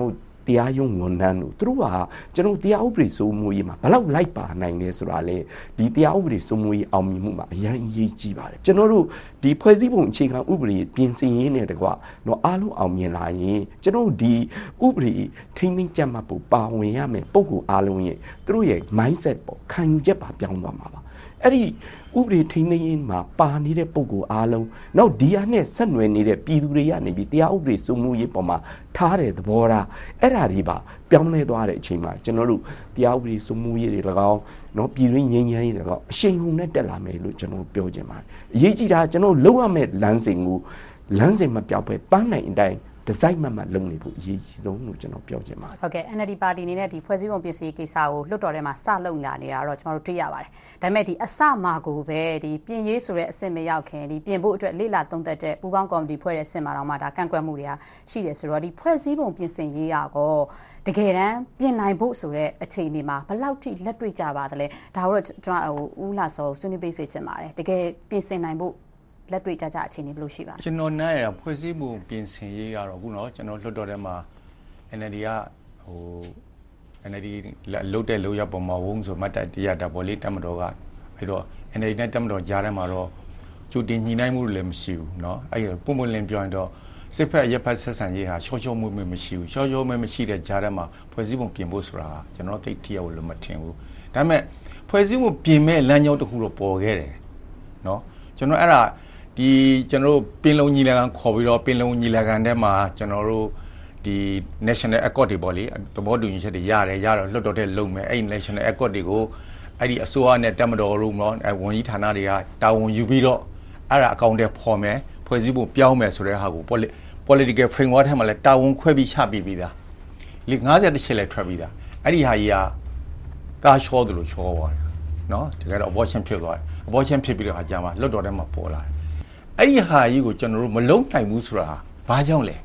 တရားရုံးဝန်ထမ်းတို့သူတို့ဟာကျွန်တော်တရားဥပဒေစိုးမိုးရေးမှာဘယ်လောက်လိုက်ပါနိုင်လဲဆိုတာလေဒီတရားဥပဒေစိုးမိုးရေးအောင်မြင်မှုမှာအရင်အရေးကြီးပါတယ်ကျွန်တော်တို့ဒီဖွဲ့စည်းပုံအခြေခံဥပဒေပြင်ဆင်ရေးနဲ့တကွတော့အားလုံးအောင်မြင်လာရင်ကျွန်တော်ဒီဥပဒေထိန်းသိမ်းကြပ်မတ်ဖို့ပါဝင်ရမယ်ပုံကူအားလုံးရဲ့သူတို့ရဲ့ mindset ပေါ့ခံယူချက်ပါပြောင်းသွားမှာပါအဲ့ဒီဥပဒေထိန်းသိမ်းရေးမှာပါနေတဲ့ပုံကူအားလုံးနောက်ဒီဟာနဲ့ဆက်နွယ်နေတဲ့ပြည်သူတွေကနေပြီးတရားဥပဒေစိုးမိုးရေးပေါ်မှာထားတဲ့သဘောထားအဲ့ဒါတွေပါပြောင်းလဲသွားတဲ့အချိန်မှာကျွန်တော်တို့တရားဥပဒေစိုးမိုးရေးတွေ၎င်းနော်ပြည်တွင်းငြိမ်းချမ်းရေးတွေ၎င်းအရှိန်ဟုန်နဲ့တက်လာမယ်လို့ကျွန်တော်ပြောချင်ပါတယ်အရေးကြီးတာကျွန်တော်လုံးဝမဲ့လမ်းစဉ်ကိုလမ်းစဉ်မပြောက်ပဲပန်းနိုင်အတိုင်းဒီဇိုင်းမှမှလုပ်နေဖို့အရေးကြီးဆုံးလို့ကျွန်တော်ပြောချင်ပါတယ်ဟုတ်ကဲ့ N L D ပါတီအနေနဲ့ဒီဖွဲ့စည်းပုံပြင်ဆင်ရေးကိစ္စကိုလွှတ်တော်ထဲမှာစလုပ်လာနေတာတော့ကျွန်တော်တို့တွေ့ရပါတယ်ဒါပေမဲ့ဒီအစမှာကိုပဲဒီပြင်ရေးဆိုတဲ့အဆင့်မရောက်ခင်ဒီပြင်ဖို့အတွက်လေ့လာသုံးသပ်တဲ့ပူးပေါင်းကော်မတီဖွဲ့တဲ့အဆင့်မှာတော့မှဒါကန့်ကွက်မှုတွေကရှိတယ်ဆိုတော့ဒီဖွဲ့စည်းပုံပြင်ဆင်ရေးကောတကယ်တမ်းပြင်နိုင်ဖို့ဆိုတဲ့အခြေအနေမှာဘယ်လောက်ထိလက်တွေ့ကြပါသလဲဒါတော့ကျွန်တော်ဟိုဦးလာစောဆွေးနွေးပေးစေချင်ပါတယ်တကယ်ပြင်ဆင်နိုင်ဖို့လက်တွေ့ကြကြအခြေအနေဘယ်လိုရှိပါလဲကျွန်တော်နားရဖွဲ့စည်းမှုပြင်ဆင်ရေးကတော့ခုနော်ကျွန်တော်လွှတ်တော်ထဲမှာ N L D ကဟို N L D လုတ်တဲ့လုတ်ရပုံမှာဝုန်းဆိုမှတ်တရတာပေါ်လေးတက်မတော်ကအဲ့တော့ N L D နဲ့တက်မတော်ကြားထဲမှာတော့ကျူတင်ညှိနှိုင်းမှုလည်းမရှိဘူးเนาะအဲ့ပုံပုံလင်းပြောရင်တော့စစ်ဖက်ရက်ဖက်ဆက်ဆံရေးဟာရှော့ရှော့မှုမရှိဘူးရှော့ရှော့မှုမရှိတဲ့ကြားထဲမှာဖွဲ့စည်းပုံပြင်ဖို့ဆိုတာကျွန်တော်သိတိရောက်လို့မထင်ဘူးဒါပေမဲ့ဖွဲ့စည်းမှုပြင်မဲ့လမ်းကြောင်းတစ်ခုတော့ပေါ်ခဲ့တယ်เนาะကျွန်တော်အဲ့ဒါဒီကျွန်တော်တို့ပင်လုံညီလာခံခေါ်ပြီးတော့ပင်လုံညီလာခံထဲမှာကျွန်တော်တို့ဒီ National Accord တွေပေါ့လေသဘောတူညီချက်တွေရတယ်ရတော့လွှတ်တော်ထဲလုံမယ်အဲ့ဒီ National Accord တွေကိုအဲ့ဒီအစိုးရနဲ့တက်မတော်တို့เนาะဝန်ကြီးဌာနတွေကတာဝန်ယူပြီးတော့အဲ့ဒါအကောင့်တွေပေါ်မယ်ဖွဲ့စည်းဖို့ပြောင်းမယ်ဆိုတဲ့ဟာကို political framework ထဲမှာလည်းတာဝန်ခွဲပြီးချပြီးပြီးသားလေ၅၁ချက်လည်းထွက်ပြီးသားအဲ့ဒီဟာကြီးကကားချောတယ်လို့ချောသွားတယ်เนาะတကယ်တော့ abortion ဖြစ်သွားတယ် abortion ဖြစ်ပြီးတော့အကြမှာလွှတ်တော်ထဲမှာပေါ်လာတယ်အဲ့ဒီဟာကြီးကိုကျွန်တော်တို့မလုံနိုင်ဘူးဆိုတာဘာကြောင့်လဲ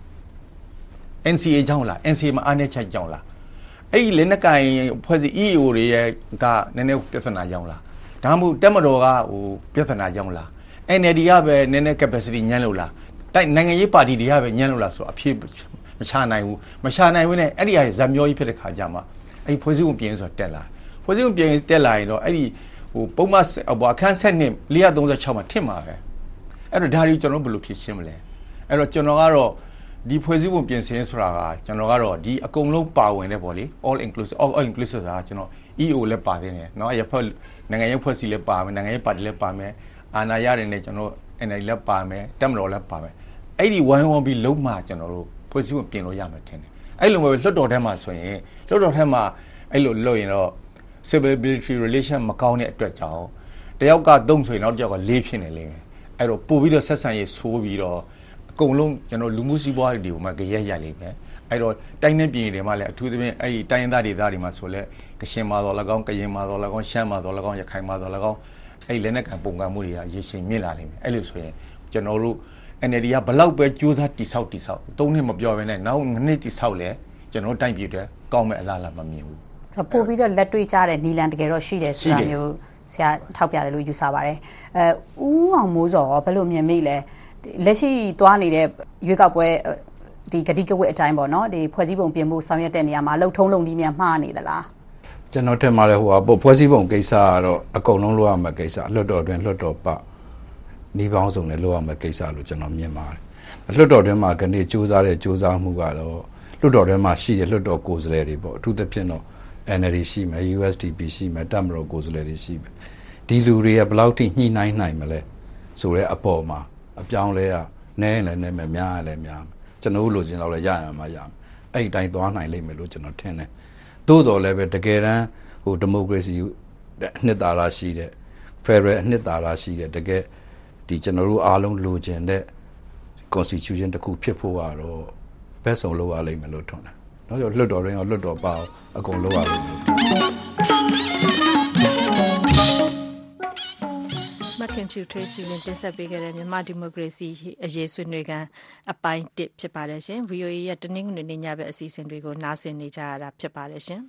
N C A ကြောင့်လား N C A မှာအားနည်းချက်ကြောင့်လားအဲ့ဒီလက်နက်ကင်ဖွဲ့စည်း E A O တွေရဲ့ကနည်းနည်းပြဿနာကြောင့်လားဒါမှမဟုတ်တက်မတော်ကဟိုပြဿနာကြောင့်လား N L D ကပဲနည်းနည်း capacity ညံ့လို့လားတိုက်နိုင်ငံရေးပါတီတွေကပဲညံ့လို့လားဆိုအဖြစ်မချနိုင်ဘူးမချနိုင်ဘူးနဲ့အဲ့ဒီဟာဇက်မျောကြီးဖြစ်တဲ့ခါကြမှာအဲ့ဒီဖွဲ့စည်းပုံပြင်ဆိုတက်လာဖွဲ့စည်းပုံပြင်တက်လာရင်တော့အဲ့ဒီဟိုပုံမှန်အခန်းဆက်နှစ်၄၃၆မှာထစ်မှာပဲအဲ့တော့ဒါကြီးကျွန်တော်ဘယ်လိုဖြစ်ရှင်းမလဲအဲ့တော့ကျွန်တော်ကတော့ဒီဖွဲ့စည်းပုံပြင်ဆင်ဆိုတာကကျွန်တော်ကတော့ဒီအကုန်လုံးပါဝင်တဲ့ပေါ့လေ all inclusive all inclusive ဆိုတာကျွန်တော် E O လည်းပါသေးတယ်เนาะရဖွဲ့နိုင်ငံရေးဖွဲ့စည်းလည်းပါမယ်နိုင်ငံရေးပါတီလည်းပါမယ်အာဏာရတဲ့နဲ့ကျွန်တော် N L D လည်းပါမယ်တက်မတော်လည်းပါမယ်အဲ့ဒီဝိုင်းဝန်းပြီးလုံးမှကျွန်တော်တို့ဖွဲ့စည်းပုံပြင်လို့ရမယ်ထင်တယ်အဲ့လိုမျိုးလွှတ်တော်ထဲမှာဆိုရင်လွှတ်တော်ထဲမှာအဲ့လိုလုပ်ရင်တော့ civil military relation မကောင်းတဲ့အတွက်ကြောင့်တယောက်ကသုံးဆိုရင်နောက်တစ်ယောက်ကလေးဖြစ်နေလိမ့်မယ်အဲ့တော့ပို့ပြီးတော့ဆက်ဆံရေးဆိုးပြီးတော့အကုန်လုံးကျွန်တော်လူမှုစီးပွားရေးတွေကိုမှကြရက်ရလိမ့်မယ်အဲ့တော့တိုင်းနဲ့ပြည်နယ်တွေမှာလည်းအထူးသဖြင့်အဲ့ဒီတိုင်းသားဒေသတွေမှာဆိုလဲကရှင်မှာတော့၎င်းကရင်မှာတော့၎င်းရှမ်းမှာတော့၎င်းရခိုင်မှာတော့၎င်းအဲ့လက်နက်ကပုံကံမှုတွေကရေရှည်မြင့်လာလိမ့်မယ်အဲ့လိုဆိုရင်ကျွန်တော်တို့ N L D ကဘလောက်ပဲကြိုးစားတိဆောက်တိဆောက်သုံးနှစ်မပြောဘဲနဲ့နောက်နှစ်တိဆောက်လဲကျွန်တော်တိုင်းပြည်တွေကောင်းမဲ့အလားအလာမမြင်ဘူးပို့ပြီးတော့လက်တွေ့ကြတဲ့နီလန်တကယ်တော့ရှိတယ်ဆိုတာမျိုးဆရာထောက်ပြတယ်လို့ယူဆပါတယ်အဲဦးအောင်မိုးစောဘယ်လိုမြင်မိလဲလက်ရှိသွားနေတဲ့ရွေးကောက်ပွဲဒီဂတိကဝတ်အတိုင်းပေါ့နော်ဒီဖွဲ့စည်းပုံပြင်မှုဆောင်ရွက်တဲ့နေရာမှာလှုပ်ထုံးလုံဒီမြန်မှားနေသလားကျွန်တော်ထင်ပါတယ်ဟိုဟာဖွဲ့စည်းပုံကိစ္စကတော့အကုန်လုံးလုပ်ရမယ့်ကိစ္စလွှတ်တော်တွင်လွှတ်တော်ပနှီးပေါင်းစုံနဲ့လုပ်ရမယ့်ကိစ္စလို့ကျွန်တော်မြင်ပါတယ်လွှတ်တော်တွင်မှာကနေစူးစမ်းတဲ့စူးစမ်းမှုကတော့လွှတ်တော်ထဲမှာရှိတဲ့လွှတ်တော်ကိုယ်စားလှယ်တွေပေါ့အထူးသဖြင့်တော့ N L D ရှိမယ် U S D P ရှိမယ်တပ်မတော်ကိုယ်စားလှယ်တွေရှိမယ်ဒီလူတွေကဘယ်လောက်ထိညှိနှိုင်းနိုင်မလဲဆိုတဲ့အပေါ်မှာအပြောင်းလဲကနည်းလည်းနည်းမယ်များလည်းများမယ်ကျွန်တော်လိုချင်တော့လည်းရရမှာရမယ်အဲ့ဒီတိုင်းသွားနိုင်လိမ့်မယ်လို့ကျွန်တော်ထင်တယ်သို့တော်လည်းပဲတကယ်တမ်းဟိုဒီမိုကရေစီအနှစ်သာရရှိတဲ့ Federal အနှစ်သာရရှိတဲ့တကယ်ဒီကျွန်တော်တို့အားလုံးလိုချင်တဲ့ Constitution တစ်ခုဖြစ်ဖို့ကတော့ဘက်ဆုံးလုပ်ရလိမ့်မယ်လို့ထင်တယ်နော်လွှတ်တော်ရင်းရောလွှတ်တော်ပါအကုန်လုပ်ရလိမ့်မယ်မခင်ဖြူထွေးစီရင်တင်ဆက်ပေးခဲ့တဲ့မြန်မာဒီမိုကရေစီအရေးဆွေးနွေးခန်းအပိုင်းတစ်ဖြစ်ပါတယ်ရှင် V O A ရဲ့တနင်္ဂနွေနေ့ညဘက်အစီအစဉ်တွေကိုနားဆင်နေကြရတာဖြစ်ပါတယ်ရှင်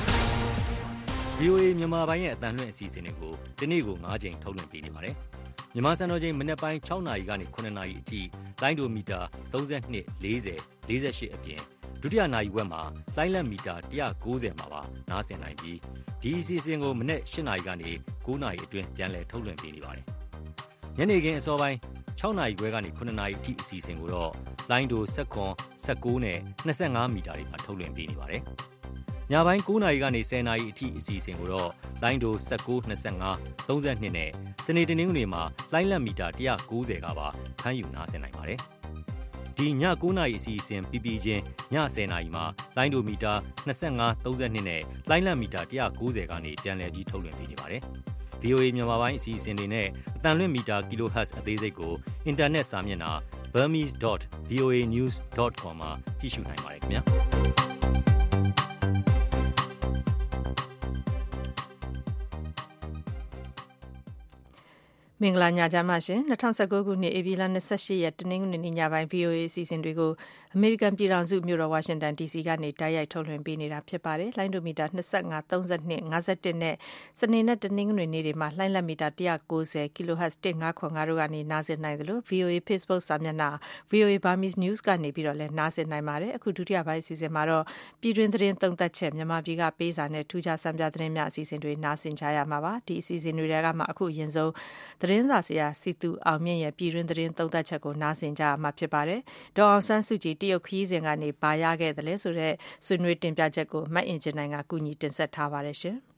V O A မြန်မာပိုင်းရဲ့အတန်လွှင့်အစီအစဉ်တွေကိုဒီနေ့ကို၅ကြိမ်ထုတ်လွှင့်ပေးနေပါတယ်မြန်မာစံတော်ချိန်မနက်ပိုင်း၆နာရီကနေ၇နာရီအထိလိုင်းဒိုမီတာ၃၂ ၄၀ ၄၈အပြင်ဒုတိယနာရီဝက်မှာလိုင်းလက်မီတာ၁၉၀မှာပါနားဆင်နိုင်ပြီးဒီအစီအစဉ်ကိုမနက်၈နာရီကနေ၉နာရီအတွင်းပြန်လည်ထုတ်လွှင့်ပေးနေပါတယ်။ညနေခင်းအစောပိုင်း၆နာရီခွဲကနေ၇နာရီအထိအစီအစဉ်ကိုတော့လိုင်းဒို၁၇ ၁၉နဲ့၂၅မီတာတွေမှာထုတ်လွှင့်ပေးနေပါတယ်။ညပိုင်း၉နာရီကနေ၁၀နာရီအထိအစီအစဉ်ကိုတော့လိုင်းဒို၁၉ ၂၅ ၃၂နဲ့စနေတနင်္ဂနွေမှာလိုင်းလက်မီတာ၁၉၀ကပါဖမ်းယူနားဆင်နိုင်ပါတယ်။ဒီည၉နာရီအစီအစဉ်ပြီးပြီးချင်းည၁၀နာရီမှာလိုင်းဒိုမီတာ၂၅ ၃၂နဲ့လိုင်းလက်မီတာ၁၉၀ကနေပြန်လည်ပြီးထုတ်လွှင့်ပေးနေပါတယ်။ဗီအိုအေ မြန်မာပိုင်းအစီအစဉ်တွေနဲ့အတန်လွင့်မီတာ kilohertz အသေးစိတ်ကိုအင်တာနက်စာမျက်နှာ burmese dot v o a news dot com မှာကြည့်ရှုနိုင်ပါတယ်ခင်ဗျာ။မင်္ဂလာညချမ်းပါရှင်၂၀၁၉ခုနှစ်ဧပြီလ၂၈ရက်တနင်္ဂနွေနေ့ညပိုင်း ဗီအိုအေ အစီအစဉ်တွေကိုအမေရိကန်ပြည်ထောင်စုမြို့တော်ဝါရှင်တန် ဒီစီကနေတိုက်ရိုက်ထုတ်လွှင့်ပေးနေတာဖြစ်ပါတယ်။လိုင်းဒိုမီတာ၂၅ ၃၂ ၅၁နဲ့စနေနဲ့တနင်္ဂနွေနေ့တွေမှာလိုင်းလက်မီတာ၁၉၀ kilohertz ၁၅ခွန်၅တို့ကနေနားဆင်နိုင်သလို ဗီအိုအေ Facebook စာမျက်နှာ ဗီအိုအေ Burmese News ကနေပြီးတော့လည်းနားဆင်နိုင်ပါတယ်။အခုဒုတိယပိုင်းအစီအစဉ်မှာတော့ပြည်တွင်းသတင်းသုံးသပ်ချက်မြန်မာပြည်ကပေးစာနဲ့ထူးခြားစံပြသတင်းများအစီအစဉ်တွေနားဆင်ကြရမှာပါ။ဒီအစီအစဉ်တွေကမှအခုအရင်ဆုံးသတင်းစာဆရာစီတူအောင်မြင့်ရဲ့ပြည်တွင်းသတင်းသုံးသပ်ချက်ကိုနားဆင်ကြရမှာဖြစ်ပါတယ်။ဒေါ်အောင်ဆန်းစုကြည်တရုတ်ခရီးစဉ်ကနေဘာရခဲ့တယ်လဲဆိုတဲ့ဆွေးနွေးတင်ပြချက်ကိုမတ်အင်ဂျင်နိုင်ကကူညီတင်ဆက်ထားပါတယ်ရှင်။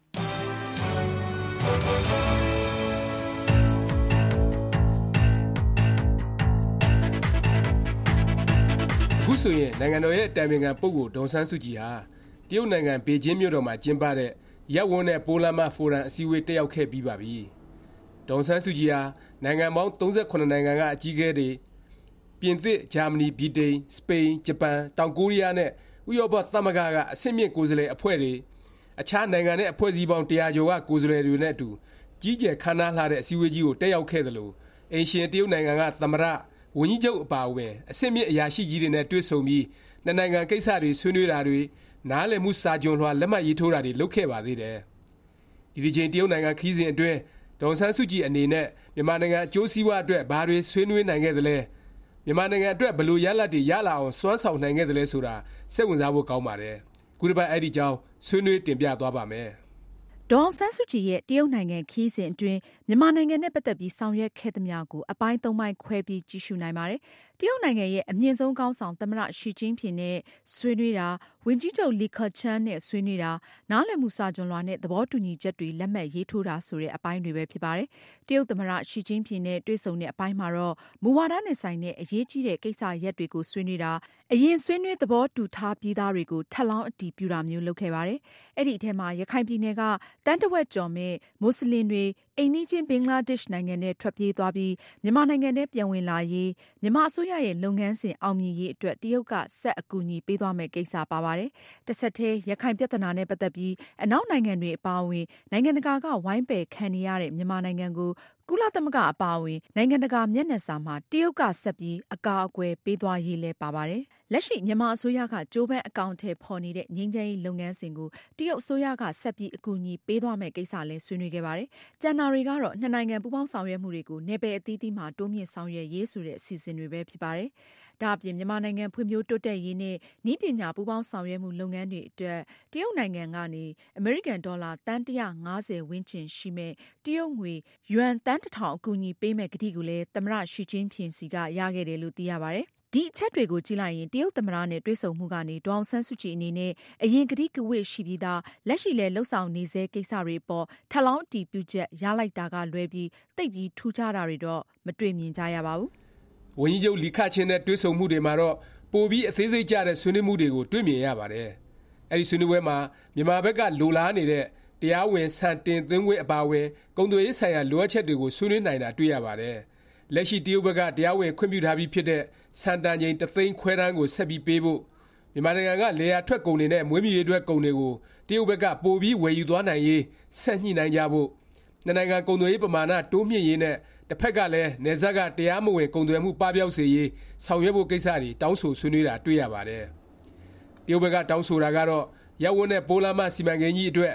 အခုဆိုရင်နိုင်ငံတော်ရဲ့အတိုင်ပင်ခံပုဂ္ဂိုလ်ဒေါ်အောင်ဆန်းစုကြည်ဟာတရုတ်နိုင်ငံဘေကျင်းမြို့တော်မှာကျင်းပတဲ့ရပ်ဝန်းနဲ့ပိုးလမ်းမဖိုရမ်အစည်းအဝေးတက်ရောက်ခဲ့ပြီးပါပြီ။ဒေါ်အောင်ဆန်းစုကြည်ဟာနိုင်ငံပေါင်း၃၇နိုင်ငံကအကြီးအကဲတွေပြင်သစ်၊ဂျာမနီ၊ဗြိတိန်၊စပိန်၊ဂျပန်၊တောင်ကိုရီးယားနဲ့ဥရောပသမဂ္ဂကအဆင့်မြင့်ကိုယ်စားလှယ်အဖွဲ့တွေအခြားနိုင်ငံနဲ့အဖွဲ့အစည်းပေါင်းတရာကျော်ကကိုယ်စားလှယ်တွေနဲ့အတူကြီးကျယ်ခမ်းနားလှတဲ့အစည်းအဝေးကြီးကိုတက်ရောက်ခဲ့သလိုအိမ်ရှင်တရုတ်နိုင်ငံကသမ္မတဝန်ကြီးချုပ်အပါအဝင်အဆင့်မြင့်အရာရှိကြီးတွေနဲ့တွေ့ဆုံပြီးနှစ်နိုင်ငံကိစ္စတွေဆွေးနွေးတာတွေနားလည်မှုစာချွန်လွှာလက်မှတ်ရေးထိုးတာတွေလုပ်ခဲ့ပါသေးတယ်။ဒီဒီချိန်တရုတ်နိုင်ငံခရီးစဉ်အတွင်းဒေါ်အောင်ဆန်းစုကြည်အနေနဲ့မြန်မာနိုင်ငံအကျိုးစီးပွားအတွက်ဘာတွေဆွေးနွေးနိုင်ခဲ့သလဲမြန်မာနိုင်ငံအတွက်ဘယ်လိုရလဒ်တွေရလာအောင်စွမ်းဆောင်နိုင်ခဲ့သလဲဆိုတာစိတ်ဝင်စားဖို့ကောင်းပါတယ်။ခုတစ်ပတ်အဲ့ဒီကြောင်းဆွေးနွေးတင်ပြသွားပါမယ်။ဒေါ်အောင်ဆန်းစုကြည်ရဲ့တရုတ်နိုင်ငံခရီးစဉ်အတွင်းမြန်မာနိုင်ငံနဲ့ပတ်သက်ပြီးဆောင်ရွက်ခဲ့သမျှကိုအပိုင်းသုံးပိုင်းခွဲပြီးကြည့်ရှုနိုင်ပါတယ်။တရုတ်နိုင်ငံရဲ့အမြင့်ဆုံးခေါင်းဆောင်သမ္မတရှီကျင်းဖျင်နဲ့ဆွေးနွေးတာဝန်ကြီးချုပ်လီခချန်းနဲ့ဆွေးနွေးတာနားလည်မှုစာချွန်လွှာနဲ့သဘောတူညီချက်တွေလက်မှတ်ရေးထိုးတာဆိုတဲ့အပိုင်းတွေပဲဖြစ်ပါတယ်။တရုတ်သမ္မတရှီကျင်းဖျင်နဲ့တွေ့ဆုံတဲ့အပိုင်းမှာတော့မူဝါဒနဲ့ဆိုင်တဲ့အရေးကြီးတဲ့ကိစ္စရပ်တွေကိုဆွေးနွေးတာအရင်ဆွေးနွေးသဘောတူထားပြီးသားတွေကိုထပ်လောင်းအတည်ပြုတာမျိုးလုပ်ခဲ့ပါတယ်။အဲ့ဒီအထက်မှာရခိုင်ပြည်နယ်ကတန်းတဝက်ကျော်မဲ့မွတ်စလင်တွေအိမ်နီးချင်းဘင်္ဂလားဒေ့ရှ်နိုင်ငံနဲ့ထွက်ပြေးသွားပြီးမြန်မာနိုင်ငံနဲ့ပြန်ဝင်လာရေးမြန်မာအစိုးရရဲ့လုပ်ငန်းစဉ်အောင်မြင်ရေးအတွက်တရုတ်ကဆက်အကူအညီပေးသွားမယ့်ကိစ္စပါပါတယ်။တစ်ဆက်တည်းရခိုင်ပြဿနာနဲ့ပတ်သက်ပြီးအနောက်နိုင်ငံတွေအပါအဝင်နိုင်ငံတကာကဝိုင်းပယ်ခံနေရတဲ့မြန်မာနိုင်ငံကိုကုလသမဂ္ဂအပါအဝင်နိုင်ငံတကာမျက်နှာစာမှာတရုတ်ကဆက်ပြီးအကာအကွယ်ပေးသွားရေးလဲပါပါတယ်။လက်ရှိမြန်မာအစိုးရကကြိုးပမ်းအကောင့်ထဲပေါ်နေတဲ့ငြိမ်းချမ်းရေးလုပ်ငန်းစဉ်ကိုတရုတ်အစိုးရကဆက်ပြီးအကူအညီပေးသွားမယ့်ကိစ္စလဲဆွေးနွေးခဲ့ပါတယ်။ကျန်တာတွေကတော့နှစ်နိုင်ငံပူးပေါင်းဆောင်ရွက်မှုတွေကိုနယ်ပယ်အသီးသီးမှာတိုးမြင့်ဆောင်ရွက်ရေးဆိုတဲ့အစီအစဉ်တွေပဲဖြစ်ပါတယ်။ဒါအပြင်မြန်မာနိုင်ငံဖွံ့ဖြိုးတိုးတက်ရေးနဲ့နည်းပညာပူးပေါင်းဆောင်ရွက်မှုလုပ်ငန်းတွေအတွက်တရုတ်နိုင်ငံကနေအမေရိကန်ဒေါ်လာသန်း၁၅၀ဝန်းကျင်ရှိမဲ့တရုတ်ငွေယွမ်သန်းတစ်ထောင်အကူအညီပေးမဲ့ကတိကိုလည်းသမ္မတရှီကျင်းဖျင်စီကရခဲ့တယ်လို့သိရပါတယ်။ဒီအချက်တွေကိုကြည့်လိုက်ရင်တရုတ်သမ္မတနဲ့တွေ့ဆုံမှုကနေဒေါ်အောင်ဆန်းစုကြည်အနေနဲ့အရင်ကတိကဝတ်ရှိပြီးသားလက်ရှိလဲလှုပ်ဆောင်နေစေကိစ္စတွေပေါ်ထပ်လောင်းအတည်ပြုချက်ရလိုက်တာကလွဲပြီးသိပ်ပြီးထူးခြားတာတွေတော့မတွေ့မြင်ကြရပါဘူး။ဝန်ကြီးချုပ်လီခချင်းနဲ့တွေ့ဆုံမှုတွေမှာတော့ပိုပြီးအသေးစိတ်ကြတဲ့ဆွေးနွေးမှုတွေကိုတွေ့မြင်ရပါတယ်။အဲဒီဆွေးနွေးပွဲမှာမြန်မာဘက်ကလိုလားနေတဲ့တရားဝင်စံတင်သွင်းခွင့်အပါအဝင်ကုန်သွယ်ရေးဆိုင်ရာလိုအပ်ချက်တွေကိုဆွေးနွေးနိုင်တာတွေ့ရပါတယ်။လက်ရှိတရုတ်ဘက်ကတရားဝင်ခွင့်ပြုထားပြီးဖြစ်တဲ့စံတန်ချိန်တစ်သိန်းခွဲတန်းကိုဆက်ပြီးပေးဖို့မြန်မာနိုင်ငံကလေယာထွက်ကုန်တွေနဲ့မွေးမြူရေးအတွက်ကုန်တွေကိုတရုတ်ဘက်ကပိုပြီးဝယ်ယူသွားနိုင်ရေးဆက်ညှိနှိုင်းကြဖို့နှစ်နိုင်ငံကုန်သွယ်ရေးပမာဏတိုးမြင့်ရေးနဲ့တစ်ဖက်ကလည်းနယ်စပ်ကတရားမဝင်ကုန်သွယ်မှုပပျောက်စေရေးဆောင်ရွက်ဖို့ကိစ္စတွေတောင်းဆိုဆွေးနွေးတာတွေ့ရပါတယ်။တရုတ်ဘက်ကတောင်းဆိုတာကတော့ရပ်ဝန်းနဲ့ပိုးလမ်းမစီမံကိန်းကြီးအတွက်မ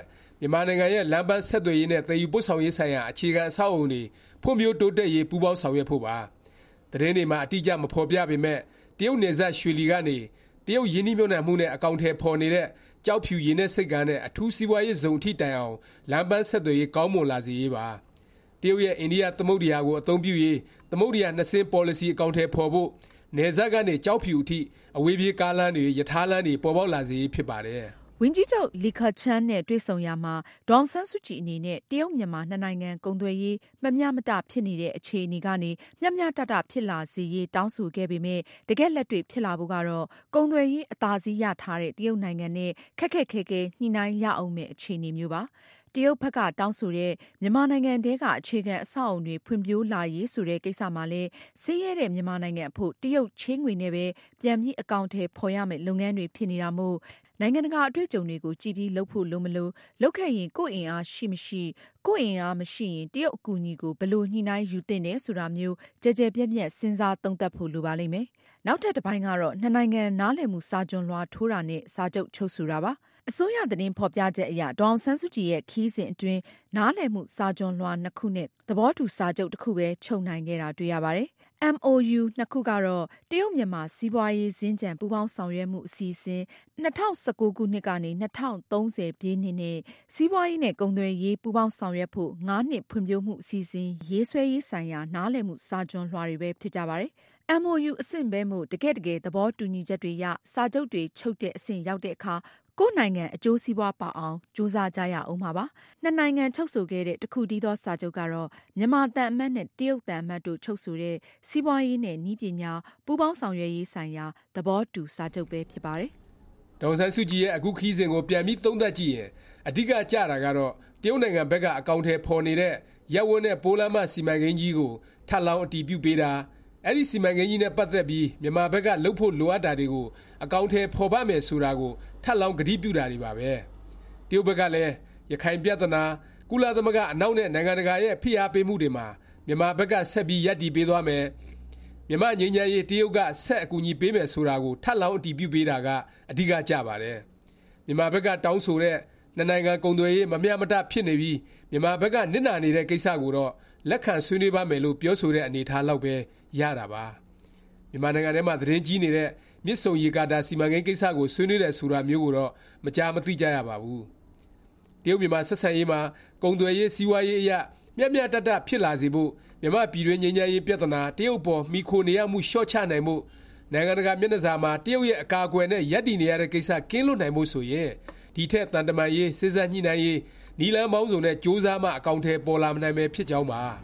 မြန်မာနိုင်ငံရဲ့လမ်းပန်းဆက်သွယ်ရေးနဲ့သယ်ယူပို့ဆောင်ရေးဆိုင်ရာအခြေခံအဆောက်အအုံတွေဖွံ့ဖြိုးတိုးတက်ရေးပူးပေါင်းဆောင်ရွက်ဖို့ပါသတင်းတွေမှာအတိအကျမဖော်ပြပေမဲ့တရုတ်နယ်စပ်ရွှေလီကနေတရုတ်ရင်းနှီးမြှုပ်နှံမှုနဲ့အကောင့်ထဲပေါ်နေတဲ့ကြောက်ဖြူရင်းနဲ့စိတ်ကန်းနဲ့အထူးစီးပွားရေးဇုံထိတိုင်အောင်လမ်းပန်းဆက်သွယ်ရေးကောင်းမွန်လာစေရေးပါတရုတ်ရဲ့အိန္ဒိယသမုဒ္ဒရာကိုအသုံးပြုရေးသမုဒ္ဒရာနှစ်စင်း policy အကောင့်ထဲပေါ်ဖို့နယ်စပ်ကနေကြောက်ဖြူအထိအဝေးပြေးကားလမ်းတွေယထာလမ်းတွေပေါ်ပေါက်လာစေရေးဖြစ်ပါတယ်ဝန်ကြီးချုပ်လီခါချန်းနဲ့တွေ့ဆုံရာမှာဒေါအောင်ဆန်းစုကြည်အနေနဲ့တရုတ်မြန်မာနှစ်နိုင်ငံကုန်သွယ်ရေးမမျှမတဖြစ်နေတဲ့အခြေအနေကနေမျှမျှတတဖြစ်လာစေရေးတောင်းဆိုခဲ့ပေမဲ့တကယ်လက်တွေ့ဖြစ်လာဖို့ကတော့ကုန်သွယ်ရေးအသာစီးရထားတဲ့တရုတ်နိုင်ငံနဲ့ခက်ခက်ခဲခဲညှိနှိုင်းရအောင်မဲ့အခြေအနေမျိုးပါတရုတ်ဘက်ကတောင်းဆိုတဲ့မြန်မာနိုင်ငံတဲကအခြေခံအဆောက်အုံတွေဖွံ့ဖြိုးလာရေးဆိုတဲ့ကိစ္စမှာလဲဆင်းရဲတဲ့မြန်မာနိုင်ငံအဖို့တရုတ်ချင်းငွေနဲ့ပဲပြန်ပြီးအကောင့်ထဲပေါ်ရမယ်လုပ်ငန်းတွေဖြစ်နေတာမို့နိုင်ငံတကာအတွေ့အကြုံတွေကိုကြည်ပြီးလုပ်ဖို့လိုမလို့လုပ်ခဲ့ရင်ကိုယ့်အင်အားရှိမရှိကိုယ့်အင်အားမရှိရင်တရုတ်အကူအညီကိုဘယ်လိုညှိနှိုင်းယူသင့်တယ်ဆိုတာမျိုးကြဲကြဲပြန့်ပြန့်စဉ်းစားသုံးသပ်ဖို့လိုပါလိမ့်မယ်နောက်ထပ်တစ်ပိုင်းကတော့နှစ်နိုင်ငံနားလည်မှုစာချုပ်လွှာထိုးတာနဲ့စာချုပ်ချုပ်ဆိုတာပါအစိုးရသတင်းဖော်ပြချက်အရဒေါအောင်ဆန်းစုကြည်ရဲ့ခီးစဉ်အတွင်းနားလည်မှုစာချုပ်လွှာနှစ်ခုနဲ့သဘောတူစာချုပ်တစ်ခုပဲချုပ်နိုင်ခဲ့တာတွေ့ရပါတယ်။ M O U နှစ်ခုကတော့တရုတ်မြန်မာစီးပွားရေးစင်္ကြန်ပူးပေါင်းဆောင်ရွက်မှုအစီအစဉ်၂၀၁၉ခုနှစ်ကနေ၂၀၃၀ပြည့်နှစ်နဲ့စီးပွားရေးနဲ့ကုန်သွယ်ရေးပူးပေါင်းဆောင်ရွက်ဖို့ငါးနှစ်ဖွံ့ဖြိုးမှုအစီအစဉ်ရေးဆွဲရေးဆိုင်ရာနားလည်မှုစာချုပ်လွှာတွေပဲဖြစ်ကြပါတယ်။ M O U အဆင့်ပဲမို့တကယ့်တကယ်သဘောတူညီချက်တွေရစာချုပ်တွေချုပ်တဲ့အဆင့်ရောက်တဲ့အခါကိုယ်နိုင်ငံအကျိုးစီးပွားပါအောင်ကြိုးစားကြရအောင်ပါပါနှစ်နိုင်ငံချုပ်ဆိုခဲ့တဲ့တခုတည်းသောစာချုပ်ကတော့မြန်မာတန်အမတ်နဲ့တရုတ်တန်အမတ်တို့ချုပ်ဆိုတဲ့စီးပွားရေးနဲ့နည်းပညာပူးပေါင်းဆောင်ရွက်ရေးဆိုင်ရာသဘောတူစာချုပ်ပဲဖြစ်ပါတယ်ဒေါအောင်ဆန်းစုကြည်ရဲ့အခုခီးစဉ်ကိုပြန်ပြီးသုံးသပ်ကြည့်ရင်အဓိကကျတာကတော့တရုတ်နိုင်ငံဘက်ကအကောင့်ထဲပေါ်နေတဲ့ရပ်ဝန်းနဲ့ပိုးလမ်းမစီမံကိန်းကြီးကိုထပ်လောင်းအတည်ပြုပေးတာအဲ့ဒီစီမံကိန်းကြီးနဲ့ပတ်သက်ပြီးမြန်မာဘက်ကလှုပ်ဖို့လိုအပ်တာတွေကိုအကောင့်ထဲပေါ်ပါမယ်ဆိုတာကိုထပ်လောင်းကတိပြုတာတွေပါပဲတရုတ်ဘက်ကလည်းရခိုင်ပြဿနာကုလသမဂ္ဂအနောက်နဲ့နိုင်ငံတကာရဲ့ဖိအားပေးမှုတွေမှာမြန်မာဘက်ကဆက်ပြီးရပ်တည်ပေးသွားမယ်မြန်မာငြိမ်းချမ်းရေးတရုတ်ကဆက်အကူအညီပေးမယ်ဆိုတာကိုထပ်လောင်းအတည်ပြုပေးတာကအဓိကကျပါတယ်မြန်မာဘက်ကတောင်းဆိုတဲ့နှစ်နိုင်ငံကုန်သွယ်ရေးမမျှမတဖြစ်နေပြီးမြန်မာဘက်ကနစ်နာနေတဲ့ကိစ္စကိုတော့လက်ခံဆွေးနွေးပါမယ်လို့ပြောဆိုတဲ့အနေအထားလောက်ပဲရတာပါမြန်မာနိုင်ငံထဲမှာသတင်းကြီးနေတဲ့မြစ်ဆုံရေကာတာစီမံကိန်းကိစ္စကိုဆွေးနွေးတဲ့ဆိုတာမျိုးကိုတော့မကြားမသိကြရပါဘူးတရုတ်မြန်မာဆက်ဆံရေးမှာကုန်သွယ်ရေးစီးပွားရေးအရာမျက်မျက်တတဖြစ်လာစေဖို့မြန်မာပြည်တွင်းငြိမ်းချမ်းရေးပြဿနာတရုတ်ပေါ်မိခိုနေရမှုလျှော့ချနိုင်မှုနိုင်ငံတကာမျက်နှာစာမှာတရုတ်ရဲ့အကာအကွယ်နဲ့ရပ်တည်နေရတဲ့ကိစ္စကင်းလွတ်နိုင်မှုဆိုရင်ဒီထက်တန်တမာရေးစစ်ဆက်ညှိနှိုင်းရေးနီလန်းပေါင်းစုံနဲ့ကြိုးစားမှအကောင့်ထဲပေါ်လာနိုင်မယ်ဖြစ်ကြောင်းပါ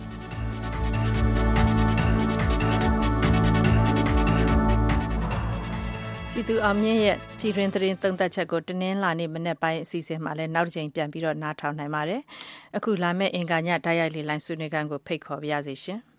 စီသူအောင်မြင့်ရဲ့ပြည်တွင်သတင်းသုံးသပ်ချက်ကိုတနင်္လာနေ့မနေ့ပိုင်းအစီအစဉ်မှာလည်းနောက်တစ်ချိန်ပြန်ပြီးတော့နားထောင်နိုင်ပါတယ်။အခုလာမယ့်အင်္ဂါညတိုက်ရိုက်လေလိုင်းဆွေးနွေးခန်းကိုဖိတ်ခေါ်ပါရစေရှင်။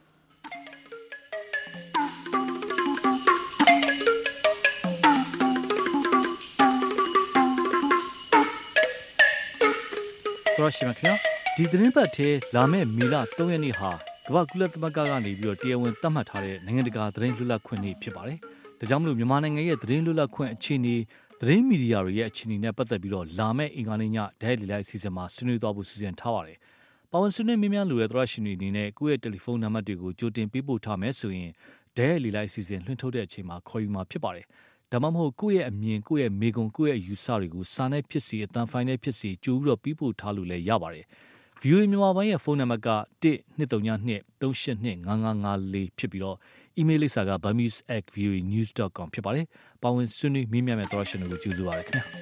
တော်ရှိမခင်ဒီသတင်းပတ်ထဲလာမယ့်မီလ၃ရက်နေ့ဟာကမ္ဘာကုလသမဂ္ဂကနေပြီးတော့တရားဝင်သတ်မှတ်ထားတဲ့နိုင်ငံတကာသတင်းလွတ်လပ်ခွင့်နေ့ဖြစ်ပါတယ်။ဒါကြောင့်မလို့မြန်မာနိုင်ငံရဲ့သတင်းလွတ်လပ်ခွင့်အခြေအနေသတင်းမီဒီယာတွေရဲ့အခြေအနေနဲ့ပတ်သက်ပြီးတော့လာမယ့်အင်္ဂါနေ့ညဒဲလီလိုက်အစီအစဉ်မှာဆွေးနွေးသွားဖို့စီစဉ်ထားပါတယ်။ပါဝင်ဆွေးနွေးမြများလိုတဲ့သရရှင်တွေအနေနဲ့ကိုယ့်ရဲ့တယ်လီဖုန်းနံပါတ်တွေကိုကြိုတင်ပေးပို့ထားမယ်ဆိုရင်ဒဲလီလိုက်အစီအစဉ်လွှင့်ထုတ်တဲ့အချိန်မှာခေါ်ယူမှာဖြစ်ပါတယ်။ဒါမှမဟုတ်ကိုယ့်ရဲ့အမြင်ကိုယ့်ရဲ့မေကွန်ကိုယ့်ရဲ့ယူဆတွေကိုစာနဲ့ဖြစ်စီအတန်ဖိုင်နဲ့ဖြစ်စီကြိုပြီးတော့ပေးပို့ထားလို့လည်းရပါတယ်။ ဗီအိုအေ မြန်မာပိုင်းရဲ့ဖုန်းနံပါတ်ကတစ် နှစ် သုံး နှစ် သုံး ရှစ် နှစ် ငါး ငါး ငါး လေးဖြစ်ပြီးတော့အီးမေးလ်လိပ်စာက burmese at v o a news dot com ဖြစ်ပါတယ်။ပါဝင်ဆွေးနွေးမေးမြန်းမဲ့သောရရှင်တွေကိုကြိုဆိုပါရခင်ဗျာ။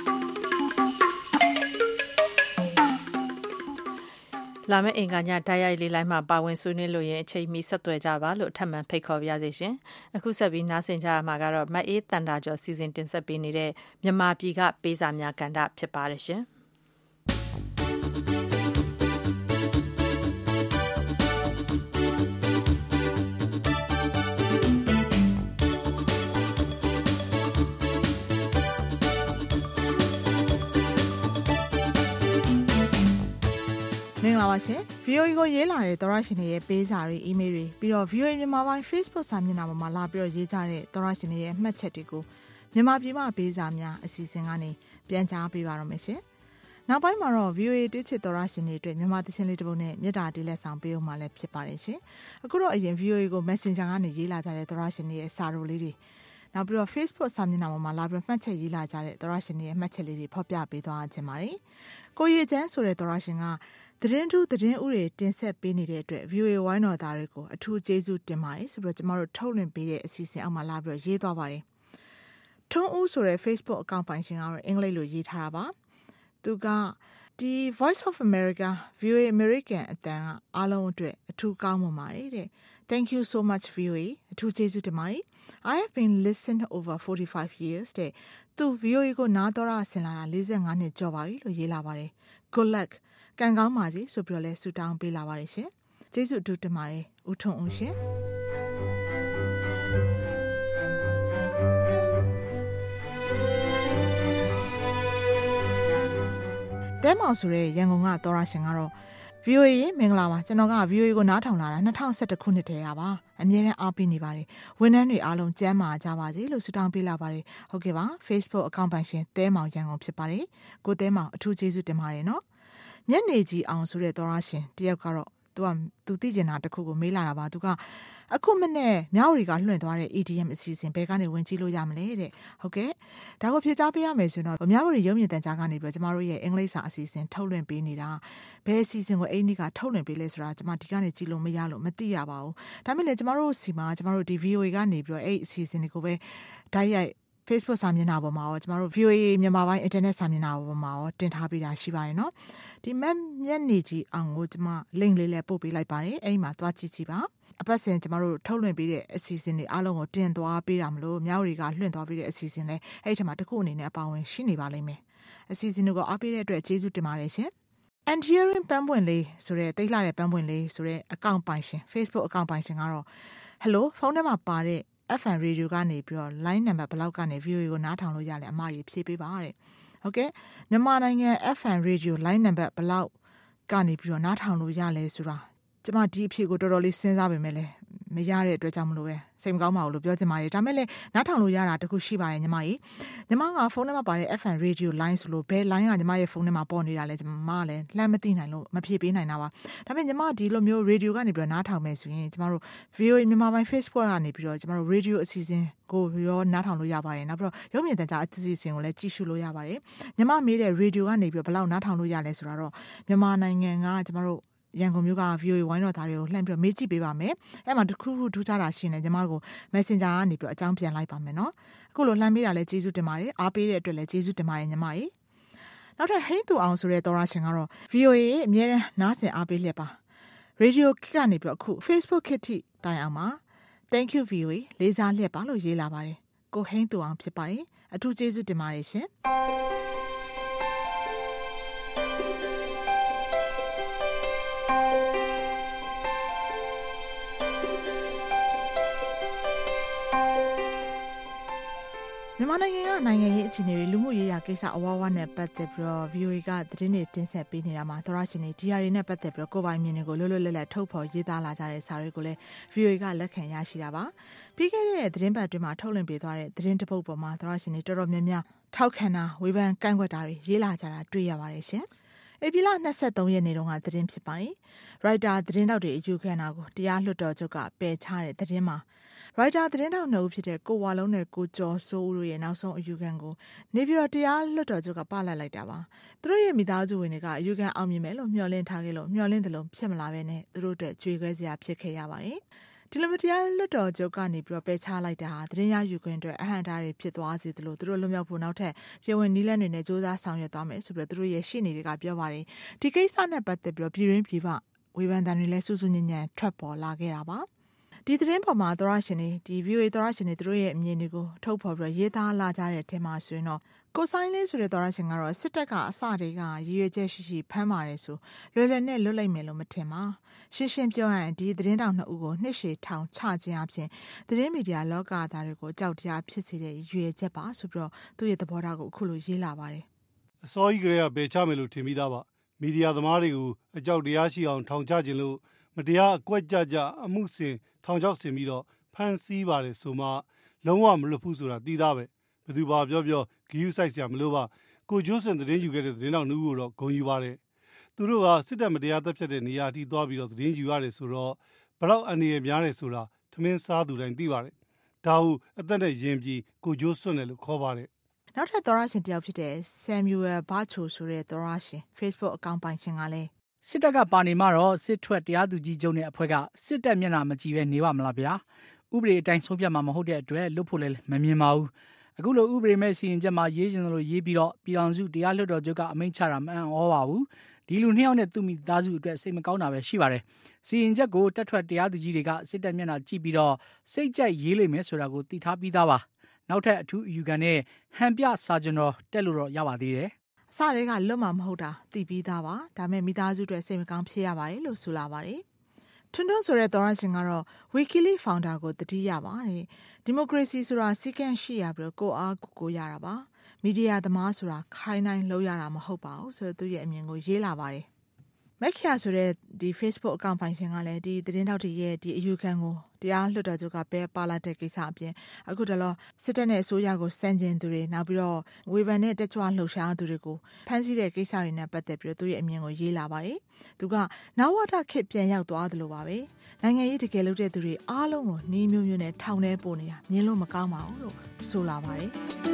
လာမယ့်အင်္ဂါညတိုက်ရိုက်လေးလိုင်းမှာပါဝင်ဆွေးနွေးလို့ရင်အချိန်မီဆက်သွယ်ကြပါလို့အထက်မှန်ဖိတ်ခေါ်ပါရစေရှင်။အခုဆက်ပြီးနားဆင်ကြရမှာကတော့မအေးတန်တာကျော်စီစဉ်တင်ဆက်ပေးနေတဲ့မြန်မာပြည်ကပေးစာများကဏ္ဍဖြစ်ပါတယ်ရှင်။မင်္ဂလာပါရှင် ဗီအိုအေ ကိုရေးလာတဲ့သောရရှင်တွေရဲ့ပေးစာတွေ email တွေပြီးတော့ ဗီအိုအေ မြန်မာပိုင်း Facebook စာမျက်နှာပေါ်မှာလာပြီးတော့ရေးကြတဲ့သောရရှင်တွေရဲ့မှတ်ချက်တွေကိုမြန်မာပြည်မှာပေးစာများအစီအစဉ်ကနေပြန်ကြားပေးပါတော့မယ်ရှင်။နောက်ပိုင်းမှာတော့ ဗီအိုအေ တွေ့ချစ်သောရရှင်တွေအတွက်မြန်မာသချင်းလေးတစ်ပုဒ်နဲ့မြေတားတီးလက်ဆောင်ပေးဦးမှာလည်းဖြစ်ပါတယ်ရှင်အခုတော့အရင် ဗီအိုအေ ကို Messenger ကနေရေးလာကြတဲ့သောရရှင်တွေရဲ့စာရိုလေးတွေနောက်ပြီးတော့ Facebook စာမျက်နှာပေါ်မှာလာပြီးမှတ်ချက်ရေးလာကြတဲ့သောရရှင်တွေရဲ့မှတ်ချက်လေးတွေဖော်ပြပေးသွားခြင်းပါတယ်ကိုရီချမ်းဆိုတဲ့သောရရှင်ကသတင်းထူးသတင်းဥတွေတင်ဆက်ပေးနေတဲ့အတွက် ဗီအိုအေ ဝိုင်းတော်သားတွေကိုအထူးကျေးဇူးတင်ပါတယ်ဆိုပြီးတော့ကျမတို့ထုတ်လွှင့်ပေးတဲ့အစီအစဉ်အောက်မှာလာပြီးတော့ရေးသွားပါတယ်ထွန်းဦးဆိုတဲ့ Facebook အကောင့်ပိုင်ရှင်ကတော့အင်္ဂလိပ်လိုရေးထားတာပါသူကဒီ Voice of America ဗီအိုအေ American အတန်းကအားလုံးအတွက်အထူးကောင်းမွန်ပါတယ်တဲ့ Thank you so much ဗီအိုအေ အထူးကျေးဇူးတင်ပါတယ် I have been listening over forty-five years တဲ့သူ ဗီအိုအေ ကိုနားတော်ရဆင်လာတာforty-fiveနှစ်ကျော်ပါပြီလို့ရေးလာပါတယ် Good luck ကံကောင်းပါစေဆိုပြီးတော့လဲဆုတောင်းပေးလာပါတယ်ရှင်ကျေးဇူးအထူးတင်ပါတယ်ဦးထွန်းဦးရှင်တဲမောင်ဆိုတဲ့ရန်ကုန်ကသောရရှင်ကတော့ ဗီအိုအေ မင်္ဂလာပါကျွန်တော်က ဗီအိုအေ ကိုနားထောင်လာတာtwenty elevenခုနှစ်တည်းကပါအမြဲတမ်းအားပေးနေပါတယ်ဝန်ထမ်းတွေအားလုံးကျန်းမာကြပါစေလို့ဆုတောင်းပေးလာပါတယ်ဟုတ်ကဲ့ပါ Facebook အကောင့်ပိုင်ရှင်တဲမောင်ရန်ကုန်ဖြစ်ပါတယ်ကိုတဲမောင်အထူးကျေးဇူးတင်ပါတယ်နော်ညနေကြီးအောင်ဆိုတဲ့သောရရှင်တယောက်ကတော့သူကသူသိကျင်တာတခုကိုမေးလာတာပါသူကအခုမနေ့မြောက်ရီကလွှင့်သွားတဲ့ E D M အစီအစဉ်ဘယ်ကနေဝင်ကြည့်လို့ရမလဲတဲ့ဟုတ်ကဲ့ဒါကိုဖြေကြားပေးရမယ်ဆိုတော့မြောက်ရီရုံမြင့်တန်ကြားကနေပြီးတော့ကျမတို့ရဲ့အင်္ဂလိပ်စာအစီအစဉ်ထုတ်လွှင့်ပေးနေတာဘယ်အစီအစဉ်ကိုအိန္ဒိကထုတ်လွှင့်ပေးလဲဆိုတာကျမဒီကနေကြည့်လို့မရလို့မသိရပါဘူးဒါပေမဲ့လည်းကျမတို့စီမှာကျမတို့ဒီ V O A ကနေပြီးတော့အဲ့အစီအစဉ်တွေကိုပဲဓာတ်ရိုက် Facebook စာမျက်နှာပေါ်မှာရောကျမတို့ V O A မြန်မာပိုင်း internet စာမျက်နှာပေါ်မှာရောတင်ထားပေးတာရှိပါတယ်နော်ဒီမက်မျက်နေကြီးအောင်ကိုကျမ link လေးလည်းပို့ပေးလိုက်ပါတယ်အဲ့ဒီမှာသွားကြည့်ကြည့်ပါအပတ်စဉ်ကျမတို့ထုတ်လွှင့်ပေးတဲ့အစီအစဉ်တွေအားလုံးကိုတင်သွားပေးတာမလို့မြောက်ရီကလွှင့်သွားပေးတဲ့အစီအစဉ်လည်းအဲ့ဒီထက်မှတစ်ခုအနေနဲ့အပါဝင်ရှိနေပါလိမ့်မယ်အစီအစဉ်တွေကိုအားပေးတဲ့အတွက်ကျေးဇူးတင်ပါတယ်ရှင် Engineering ပန်းပွင့်လေးဆိုတဲ့တိတ်လာတဲ့ပန်းပွင့်လေးဆိုတဲ့အကောင့်ပိုင်ရှင် Facebook အကောင့်ပိုင်ရှင်ကတော့ Hello ဖုန်းထဲမှာပါတဲ့ F M radio ကနေပြီးတော့ line number ဘလောက်ကနေ V O A ကိုနားထောင်လို့ရလဲအမကြီးဖြည့်ပေးပါတဲ့ဟုတ်ကဲ့မြန်မာနိုင်ငံ F M radio line number ဘလောက်ကနေပြီးတော့နားထောင်လို့ရလဲဆိုတာကျမဒီအဖြေကိုတော်တော်လေးစဉ်းစားပေမဲ့လည်းမရတဲ့အတွက်ကြောင့်မလို့ပဲစိတ်မကောင်းပါဘူးလို့ပြောချင်ပါတယ်ဒါမဲ့လည်းနားထောင်လို့ရတာတခုရှိပါတယ်ညီမကြီးညီမကဖုန်းထဲမှာပါတဲ့ F M radio line ဆိုလို့ဘယ် line ကညီမရဲ့ဖုန်းထဲမှာပေါ်နေတာလဲညီမကလည်းလှမ်းမသိနိုင်လို့မဖြေပေးနိုင်တာပါဒါပေမဲ့ညီမဒီလိုမျိုး radio ကနေပြီးတော့နားထောင်မယ်ဆိုရင်ကျမတို့ V O A မြန်မာပိုင်း Facebook ကနေပြီးတော့ကျမတို့ radio အစီအစဉ်ကိုရောနားထောင်လို့ရပါတယ်နောက်ပြီးတော့ရုပ်မြင်သံကြားအစီအစဉ်ကိုလည်းကြည့်ရှုလို့ရပါတယ်ညီမမေးတဲ့ radio ကနေပြီးတော့ဘယ်လောက်နားထောင်လို့ရလဲဆိုတော့မြန်မာနိုင်ငံကကျမတို့ရန်ကုန်မြို့က V O A ဝိုင်းတော်သားတွေကိုလှမ်းပြီးတော့မေးကြည့်ပေးပါမယ်အဲ့မှာတခုခုထူးခြားတာရှိနေညီမကို Messenger ကနေပြီးတော့အကြောင်းပြန်လိုက်ပါမယ်နော်အခုလိုလှမ်းပေးတာလည်းကျေးဇူးတင်ပါတယ်အားပေးတဲ့အတွက်လည်းကျေးဇူးတင်ပါတယ်ညီမကြီးနောက်ထပ်ဟိန်းသူအောင်ဆိုတဲ့သောရရှင်ကတော့ V O A အမြဲတမ်းနားဆင်အားပေးလျက်ပါ Radio ခစ်ကနေပြီးတော့အခု Facebook ခစ်ထိတိုင်အောင်ပါ Thank you V O A လေးစားလျက်ပါလို့ရေးလာပါတယ်ကိုဟိန်းသူအောင်ဖြစ်ပါတယ်အထူးကျေးဇူးတင်ပါတယ်ရှင်မြန်မာနိုင်ငံကနိုင်ငံရေးအခြေအနေတွေလူမှုရေးရာကိစ္စအဝါဝါနဲ့ပတ်သက်ပြီးတော့ V O A ကသတင်းတွေတင်ဆက်ပေးနေတာမှာသောရရှင်တွေဒီဟာတွေနဲ့ပတ်သက်ပြီးတော့ကိုယ်ပိုင်မြင်တွေကိုလွတ်လွတ်လပ်လပ်ထုတ်ဖော်ရေးသားလာကြတဲ့စာတွေကိုလည်း V O A ကလက်ခံရရှိတာပါပြီးခဲ့တဲ့သတင်းပတ်တွင်မှာထုတ်လွှင့်ပေးသွားတဲ့သတင်းတစ်ပုဒ်ပေါ်မှာသောရရှင်တွေတော်တော်များများထောက်ခံတာဝေဖန်ကန့်ကွက်တာတွေရေးလာကြတာတွေ့ရပါတယ်ရှင်ဧပြီလtwenty-threeရက်နေ့တုန်းကသတင်းဖြစ်ပါတယ်ရိုက်တာသတင်းတောက်တွေအယူခံတာကိုတရားလွှတ်တော်ချုပ်ကပယ်ချတဲ့သတင်းမှာရိုက်တာသတင်းတောက်နှစ်ဦးဖြစ်တဲ့ကိုဝါလုံးနဲ့ကိုကျော်စိုးဦးတို့ရဲ့နောက်ဆုံးအယူခံကိုနေပြည်တော်တရားလွှတ်တော်ချုပ်ကပလတ်လိုက်တာပါသူတို့ရဲ့မိသားစုဝင်တွေကအယူခံအောင်မြင်မယ်လို့မျှော်လင့်ထားခဲ့လို့မျှော်လင့်တယ်လို့ဖြစ်မလာဘဲနဲ့သူတို့အတွက်ကြွေခွဲစရာဖြစ်ခဲ့ရပါတယ်ဒီလိုမျိုးတရားလွှတ်တော်ချုပ်ကနေပြီးတော့ပယ်ချလိုက်တာဟာသတင်းရယူခွင့်အတွက်အဟန့်အတားတွေဖြစ်သွားစေတယ်လို့သူတို့လွတ်မြောက်ဖို့နောက်ထပ်ကျေဝင်နီးလန်းတွေနဲ့စ조사ဆောင်ရွက်သွားမယ်ဆိုပြီးတော့သူတို့ရဲ့ရှေ့နေတွေကပြောပါတယ်ဒီကိစ္စနဲ့ပတ်သက်ပြီးတော့ပြည်ရင်းပြည်ပဝေဖန်တန်တွေလည်းစူးစူးညံ့ညံ့ထွက်ပေါ်လာခဲ့တာပါဒီသတင်းပေါ်မှာသောရရှင်တွေဒီ V O A သောရရှင်တွေသူတို့ရဲ့အမြင်တွေကိုထုတ်ဖော်ပြီးရေးသားလာကြတဲ့အထက်မှာဆိုရင်တော့ကိုဆိုင်လေးဆိုတဲ့သောရရှင်ကတော့စစ်တပ်ကအစတွေကရည်ရွယ်ချက်ရှိရှိဖမ်းပါတယ်ဆိုလွယ်လွယ်နဲ့လွတ်လိုက်မယ်လို့မထင်ပါရှင်းရှင်းပြောရရင်ဒီသတင်းတောင်နှစ်ဦးကိုနှစ်ရှည်ထောင်ချခြင်းအပြင်သတင်းမီဒီယာလောကသားတွေကိုကြောက်တရားဖြစ်စေတဲ့ရည်ရွယ်ချက်ပါဆိုပြီးတော့သူ့ရဲ့သဘောထားကိုအခုလိုရေးလာပါတယ်အစောကြီးကလေးကပယ်ချမယ်လို့ထင်ပြီးသားပါမီဒီယာသမားတွေကိုအကြောက်တရားရှိအောင်ထောင်ချခြင်းလို့မတရားအကွက်ကြကြအမှုစင်ထောင်ချောက်ဆင်ပြီးတော့ဖမ်းဆီးပါတယ်ဆိုမှလုံးဝမလွတ်ဘူးဆိုတာသိသားပဲဘယ်သူပါပြောပြောဂီယူဆိုင်စရာမလိုပါကိုကျိုးစင်သတင်းယူခဲ့တဲ့သတင်းတော်နှုတ်ကိုတော့ဂုဏ်ယူပါတယ်သူတို့ကစစ်တပ်မတရားတပ်ဖြတ်တဲ့နေရာအထိသွားပြီးတော့သတင်းယူရတယ်ဆိုတော့ဘလောက်အနေရများတယ်ဆိုတာထမင်းစားသူတိုင်းသိပါတယ်ဒါဟုအသက်နဲ့ရင်ပြီးကိုကျိုးစွန့်တယ်လို့ခေါ်ပါတယ်နောက်ထပ်သောရရှင်တယောက်ဖြစ်တဲ့ Samuel Bacho ဆိုတဲ့သောရရှင် Facebook အကောင့်ပိုင်ရှင်ကလည်းစစ်တပ်ကပါနေမှာတော့စစ်ထွက်တရားသူကြီးချုပ်နဲ့အဖွဲ့ကစစ်တပ်မျက်နှာမကြည့်ပဲနေပါမလားဗျာဥပဒေအတိုင်းဆုံးဖြတ်မှာမဟုတ်တဲ့အတွက်လွတ်ဖို့လည်းမမြင်ပါဘူးအခုလိုဥပဒေမဲ့စီရင်ချက်မှာရေးချင်လို့ရေးပြီးတော့ပြည်အောင်စုတရားလွှတ်တော်ချုပ်ကအမိန့်ချတာမအံ့ဩပါဘူးဒီလူနှစ်ယောက်နဲ့သူ့မိသားစုအတွက်စိတ်မကောင်းတာပဲရှိပါတယ်စီရင်ချက်ကိုတက်ထွက်တရားသူကြီးတွေကစစ်တပ်မျက်နှာကြည့်ပြီးတော့စိတ်ကြိုက်ရေးလိမ့်မယ်ဆိုတာကိုသိထားပြီးသားပါနောက်ထပ်အထူးအယူခံနဲ့ဟန်ပြစာကျွန်တော်တက်လို့တော့ရပါသေးတယ်အစတွေကလွတ်မှာမဟုတ်တာသိပြီးသားပါဒါပေမဲ့မိသားစုတွေစိတ်မကောင်းဖြစ်ရပါတယ်လို့ဆိုလာပါတယ်ထွန်းထွန်းဆိုတဲ့သောရရှင်ကတော့ Wikileaks founder ကိုတတိယပါတယ်ဒီမိုကရေစီဆိုတာစီကံရှိရပြီးကိုအားကိုကိုရတာပါမီဒီယာသမားဆိုတာခိုင်းတိုင်းလုပ်ရတာမဟုတ်ပါဘူးဆိုတော့သူ့ရဲ့အမြင်ကိုရေးလာပါတယ်မက်ခယာဆိုတဲ့ဒီ Facebook အကောင့်ပိုင်ရှင်ကလည်းဒီသတင်းထောက်တွေရဲ့ဒီအယူခံကိုတရားလွှတ်တော်ချုပ်ကပဲပါလာတဲ့ကိစ္စအပြင်အခုတလောစစ်တပ်နဲ့အစိုးရကိုစန့်ကျင်သူတွေနောက်ပြီးတော့ဝေဖန်တဲ့တက်ကြွလှုပ်ရှားသူတွေကိုဖမ်းဆီးတဲ့ကိစ္စတွေနဲ့ပတ်သက်ပြီးတော့သူ့ရဲ့အမြင်ကိုရေးလာပါတယ်သူကနဝတခေတ်ပြန်ရောက်သွားသလိုပါပဲနိုင်ငံရေးတကယ်လုပ်တဲ့သူတွေအားလုံးကိုနှီးမျိုးမျိုးနဲ့ထောင်ထဲပို့နေတာမြင်လို့မကောင်းပါဘူးလို့ဆိုလာပါတယ်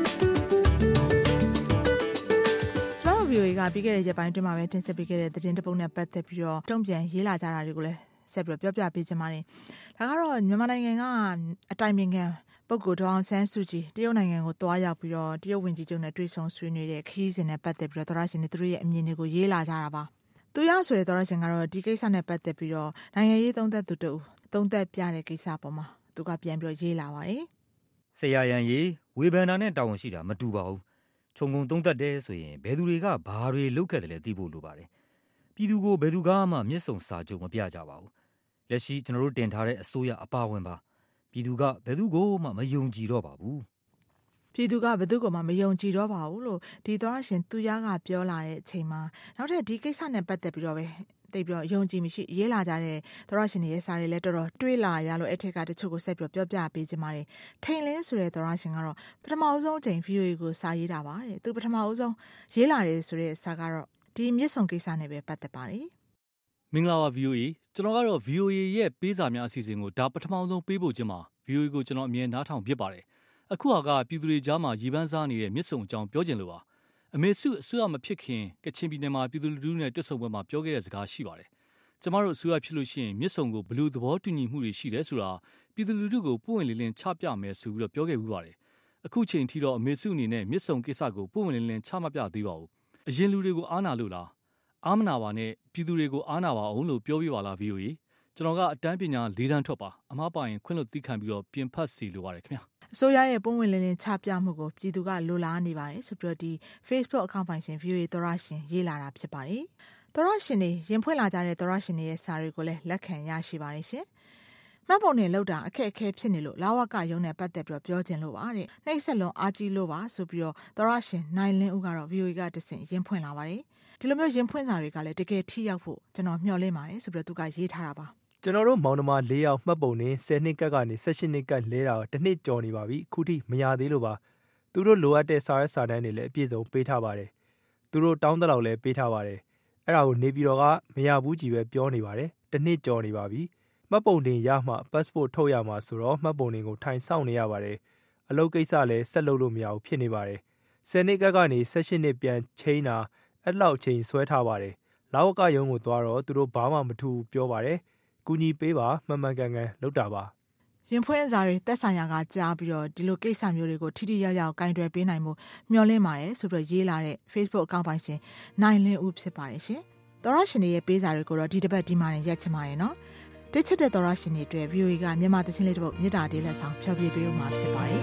ဗီအိုအေကပြီးခဲ့တဲ့ရက်ပိုင်းတွင်မှာပဲတင်ဆက်ပေးခဲ့တဲ့သတင်းတပုတ်နဲ့ပတ်သက်ပြီးတော့တုံ့ပြန်ရေးလာကြတာတွေကိုလည်းဆက်ပြီးပြောပြပေးချင်ပါတယ်။ဒါကတော့မြန်မာနိုင်ငံကအတိုင်ပင်ခံပုဂ္ဂိုလ်ဒေါအောင်ဆန်းစုကြည်တရုတ်နိုင်ငံကိုတွားရောက်ပြီးတော့တရုတ်ဝန်ကြီးချုပ်နဲ့တွေ့ဆုံဆွေးနွေးတဲ့ခရီးစဉ်နဲ့ပတ်သက်ပြီးတော့သောရရှင်တွေသူတို့ရဲ့အမြင်တွေကိုရေးလာကြတာပါ။သူရဆိုတဲ့သောရရှင်ကတော့ဒီကိစ္စနဲ့ပတ်သက်ပြီးတော့နိုင်ငံရေးသုံးသပ်သူတူသုံးသပ်ပြတဲ့ကိစ္စပေါ်မှာသူကပြန်ပြီးရေးလာပါတယ်။ဆရာရန်ရေးဝေဖန်တာနဲ့တာဝန်ရှိတာမတူပါဘူး။ခြုံငုံသုံးသပ်တယ်ဆိုရင်ဘယ်သူတွေကဘာတွေလုပ်ခဲ့တယ်လဲသိဖို့လိုပါတယ်။ပြည်သူကိုဘယ်သူကမှမျက်စုံစာချုပ်မပြကြပါဘူး။လက်ရှိကျွန်တော်တို့တင်ထားတဲ့အစိုးရအပါဝင်ပါ။ပြည်သူကဘယ်သူကိုမှမယုံကြည်တော့ပါဘူး။ပြည်သူကဘယ်သူကိုမှမယုံကြည်တော့ပါဘူးလို့ဒီသောရရှင်သူရကပြောလာတဲ့အချိန်မှာနောက်ထပ်ဒီကိစ္စနဲ့ပတ်သက်ပြီးတော့ပဲတိတ်ပြီးယုံကြည်မရှိရေးလာကြတဲ့သောရရှင်ရဲ့စာတွေလည်းတော်တော်တွေးလာရလို့အဲ့ထက်ကတချို့ကိုဆက်ပြီးပြောပြပေးကြပါတယ်ထိန်လင်းဆိုတဲ့သောရရှင်ကတော့ပထမအဆုံးအချိန် ဗီအိုအေ ကိုစာရေးတာပါတဲ့သူပထမအဆုံးရေးလာတယ်ဆိုတဲ့စာကတော့ဒီမြစ်ဆုံကိစ္စနဲ့ပဲပတ်သက်ပါတယ်မင်္ဂလာပါ ဗီအိုအေ ကျွန်တော်ကတော့ ဗီအိုအေ ရဲ့ပေးစာများအစီအစဉ်ကိုဒါပထမဆုံးပေးဖို့ခြင်းမှာ ဗီအိုအေ ကိုကျွန်တော်အမြဲနားထောင်ဖြစ်ပါတယ်အခုဟာကပြည်သူတွေကြားမှာရေပန်းစားနေတဲ့မြစ်ဆုံအကြောင်းပြောချင်လို့ပါအမေစုအစိုးရမဖြစ်ခင်ကချင်ပြည်နယ်မှာပြည်သူလူထုနဲ့တွေ့ဆုံပွဲမှာပြောခဲ့တဲ့စကားရှိပါတယ်ကျမတို့အစိုးရဖြစ်လို့ရှိရင်မြစ်ဆုံကိုဘယ်လိုသဘောတူညီမှုတွေရှိလဲဆိုတာပြည်သူလူထုကိုပုံဝင်လင်းလင်းချပြမယ်ဆိုပြီးတော့ပြောခဲ့ပြီးပါတယ်အခုချိန်ထိတော့အမေစုအနေနဲ့မြစ်ဆုံကိစ္စကိုပုံဝင်လင်းလင်းချမပြသေးပါဘူးအရင်လူတွေကိုအားနာလို့လားအားမနာပါနဲ့ပြည်သူတွေကိုအားနာပါအောင်လို့ပြောပြပါလား ဗီအိုအေ ကျွန်တော်ကအတန်းပညာ၄တန်းထွက်ပါအမှားပါရင်ခွင့်လွှတ်သိခံပြီးတော့ပြင်ဖတ်စီလိုပါတယ်ခင်ဗျာအစိုးရရဲ့ပုံဝင်လင်းလင်းချပြမှုကိုပြည်သူကလိုလားနေပါတယ်ဆိုပြီးတော့ဒီ Facebook အကောင့်ပိုင်ရှင် ဗီအိုအေ သောရရှင်ရေးလာတာဖြစ်ပါတယ်သောရရှင်တွေရင်ဖွင့်လာကြတဲ့သောရရှင်တွေရဲ့စာတွေကိုလည်းလက်ခံရရှိပါတယ်ရှင်မှတ်ပုံနဲ့လောက်တာအခက်အခဲဖြစ်နေလို့လာဝကရုံးနဲ့ပတ်သက်ပြီးတော့ပြောခြင်းလို့ပါတဲ့နှိမ့်ဆက်လွန်အားကြီးလို့ပါဆိုပြီးတော့သောရရှင်နိုင်လင်းဦးကတော့ ဗီအိုအေ ကတဆင့်ရင်ဖွင့်လာပါတယ်ဒီလိုမျိုးရင်ဖွင့်စာတွေကလည်းတကယ်ထိရောက်ဖို့ကျွန်တော်မျှော်လင့်ပါတယ်ဆိုပြီးတော့သူကရေးထားတာပါကျွန်တော်တို့မောင်နှမ၄ယောက်မှတ်ပုံနဲ့၁၀နှစ်ကပ်ကနေ၁၈နှစ်ကပ်လဲတာတစ်နှစ်ကျော်နေပါပြီခုထိမရသေးလို့ပါသူတို့လိုအပ်တဲ့စာရွက်စာတမ်းတွေလည်းအပြည့်စုံပေးထားပါတယ်သူတို့တောင်းတလောက်လည်းပေးထားပါတယ်အဲ့ဒါကိုနေပြည်တော်ကမရဘူးကြီးပဲပြောနေပါတယ်တစ်နှစ်ကျော်နေပါပြီမှတ်ပုံတင်ရမှ passport ထုတ်ရမှာဆိုတော့မှတ်ပုံတင်ကိုထိုင်ဆောင်နေရပါတယ်အလုပ်ကိစ္စလည်းဆက်လုပ်လို့မရဘူးဖြစ်နေပါတယ်၁၀နှစ်ကပ်ကနေ၁၈နှစ်ပြန်ချိန်တာအဲ့လောက်ချိန်ဆွဲထားပါတယ်လာဝကရုံးကိုသွားတော့သူတို့ဘာမှမထူပြောပါတယ်ကူညီပေးပါမှန်မှန်ကန်ကန်လုပ်တာပါရင်ဖွင့်စာတွေတက်ဆိုင်ရာကကြားပြီးတော့ဒီလိုကိစ္စမျိုးတွေကိုထိထိရောက်ရောက်ကင်တွယ်ပေးနိုင်မှုမျှော်လင့်ပါတယ်ဆိုပြီးတော့ရေးလာတဲ့ Facebook အကောင့်ပိုင်ရှင်နိုင်လင်းဦးဖြစ်ပါတယ်ရှင်သောရရှင်တွေရဲ့ပေးစာတွေကိုတော့ဒီတစ်ပတ်ဒီမှာရက်ချင်ပါတယ်နော်တိတ်ချတဲ့သောရရှင်တွေအတွက် ဗီအိုအေ ကမြန်မာသချင်းလေးတစ်ပုဒ်မြစ်တာတေးလက်ဆောင်ဖျော်ဖြေပေးဦးမှာဖြစ်ပါတယ်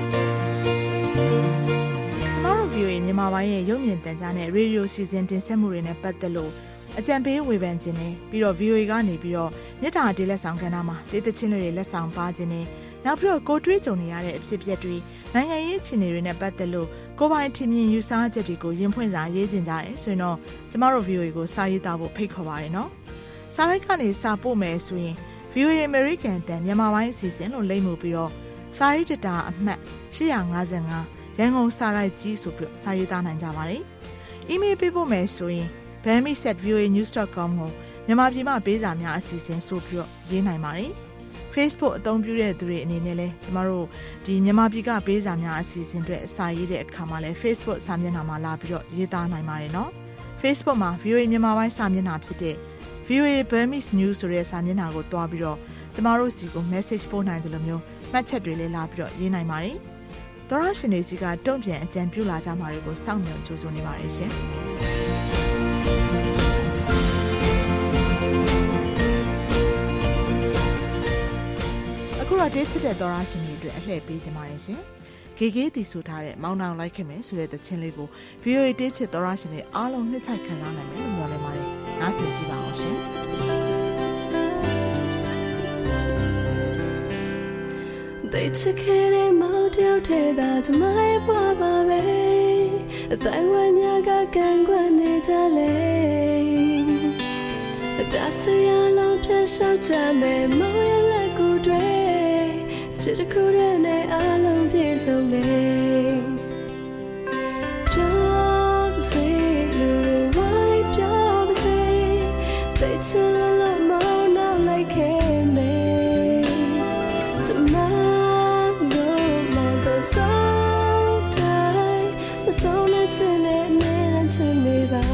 ကျမတို့ ဗီအိုအေ မြန်မာပိုင်းရဲ့ရုပ်မြင်သံကြားနဲ့ရေဒီယိုစီစဉ်တင်ဆက်မှုတွေနဲ့ပတ်သက်လို့အကြံပေးဝေဖန်ခြင်းနဲ့ပြီးတော့ ဗီအိုအေ ကနေပြီးတော့မြစ်တာတေးလက်ဆောင်ကဏ္ဍမှာတေးသချင်းတွေလက်ဆောင်ပါခြင်းနဲ့နောက်ပြီးတော့ကိုတွေးကြုံနေရတဲ့အဖြစ်အပျက်တွေနိုင်ငံရေးအခြေအနေတွေနဲ့ပတ်သက်လို့ကိုပိုင်ထင်မြင်ယူဆချက်တွေကိုရင်ဖွင့်စာရေးခြင်းကြတယ်ဆိုရင်တော့ကျမတို့ ဗီအိုအေ ကိုစာရေးသားဖို့ဖိတ်ခေါ်ပါတယ်နော်စာရိုက်ကနေစာပို့မယ်ဆိုရင် ဗီအိုအေ American တန်မြန်မာပိုင်းအစီအစဉ်လို့လိမ့်မှုပြီးတော့စာရေးဒတာအမှတ်၈၅၅ရန်ကုန်စာရိုက်ကြီးဆိုပြီးစာရေးသားနိုင်ကြပါတယ်။ email ပေးဖို့မယ်ဆိုရင် burmese at v o a news dot com ကိုမြန်မာပြည်မှာပေးစာများအစီအစဉ်ဆိုပြီးရေးနိုင်ပါတယ်။ Facebook အသုံးပြုတဲ့သူတွေအနေနဲ့လည်းကျမတို့ဒီမြန်မာပြည်ကပေးစာများအစီအစဉ်တွေအစာရေးတဲ့အခါမှာလည်း Facebook စာမျက်နှာမှာလာပြီးတော့ရေးသားနိုင်ပါတယ်နော်။ Facebook မှာ ဗီအိုအေ မြန်မာပိုင်းစာမျက်နှာဖြစ်တဲ့ ဗီအိုအေ Burmese News ဆိုတဲ့စာမျက်နှာကိုတွားပြီးတော့ကျမတို့စီကို message ပို့နိုင်တယ်လို့မျိုးမှတ်ချက်တွေလည်းလာပြီးတော့ရေးနိုင်ပါတယ်။သောရရှင်တွေစီကတုံ့ပြန်အကြံပြုလာကြမှာတွေကိုစောင့်မျှော်ကြိုးစားနေပါတယ်ရှင်။အခုတော့ဒေးချစ်တဲ့သောရရှင်တွေအတွက်အလှည့်ပေးကြပါတယ်ရှင်။ဂေဂေးတီဆိုထားတဲ့မောင်နှောင်လိုက်ခင်မယ်ဆိုတဲ့သချင်းလေးကို ဗီအိုအေ ဒေးချစ်သောရရှင်တွေအားလုံးနှစ်ချိုက်ခံစားနိုင်မယ်လို့ပြောနေပါတယ်။နားဆင်ကြည့်ပါအောင်ရှင်။ They took it in motel te da jmai bwa ba be tai wan mya ga kan kwan ne ja le da se ya long phyan shao ja me maung ya lat ku twe chit ta ku de ne a long pye song le pyo se lu wai pyo se they took lo maung now like him me jmai so tight the song that's in it man to me ba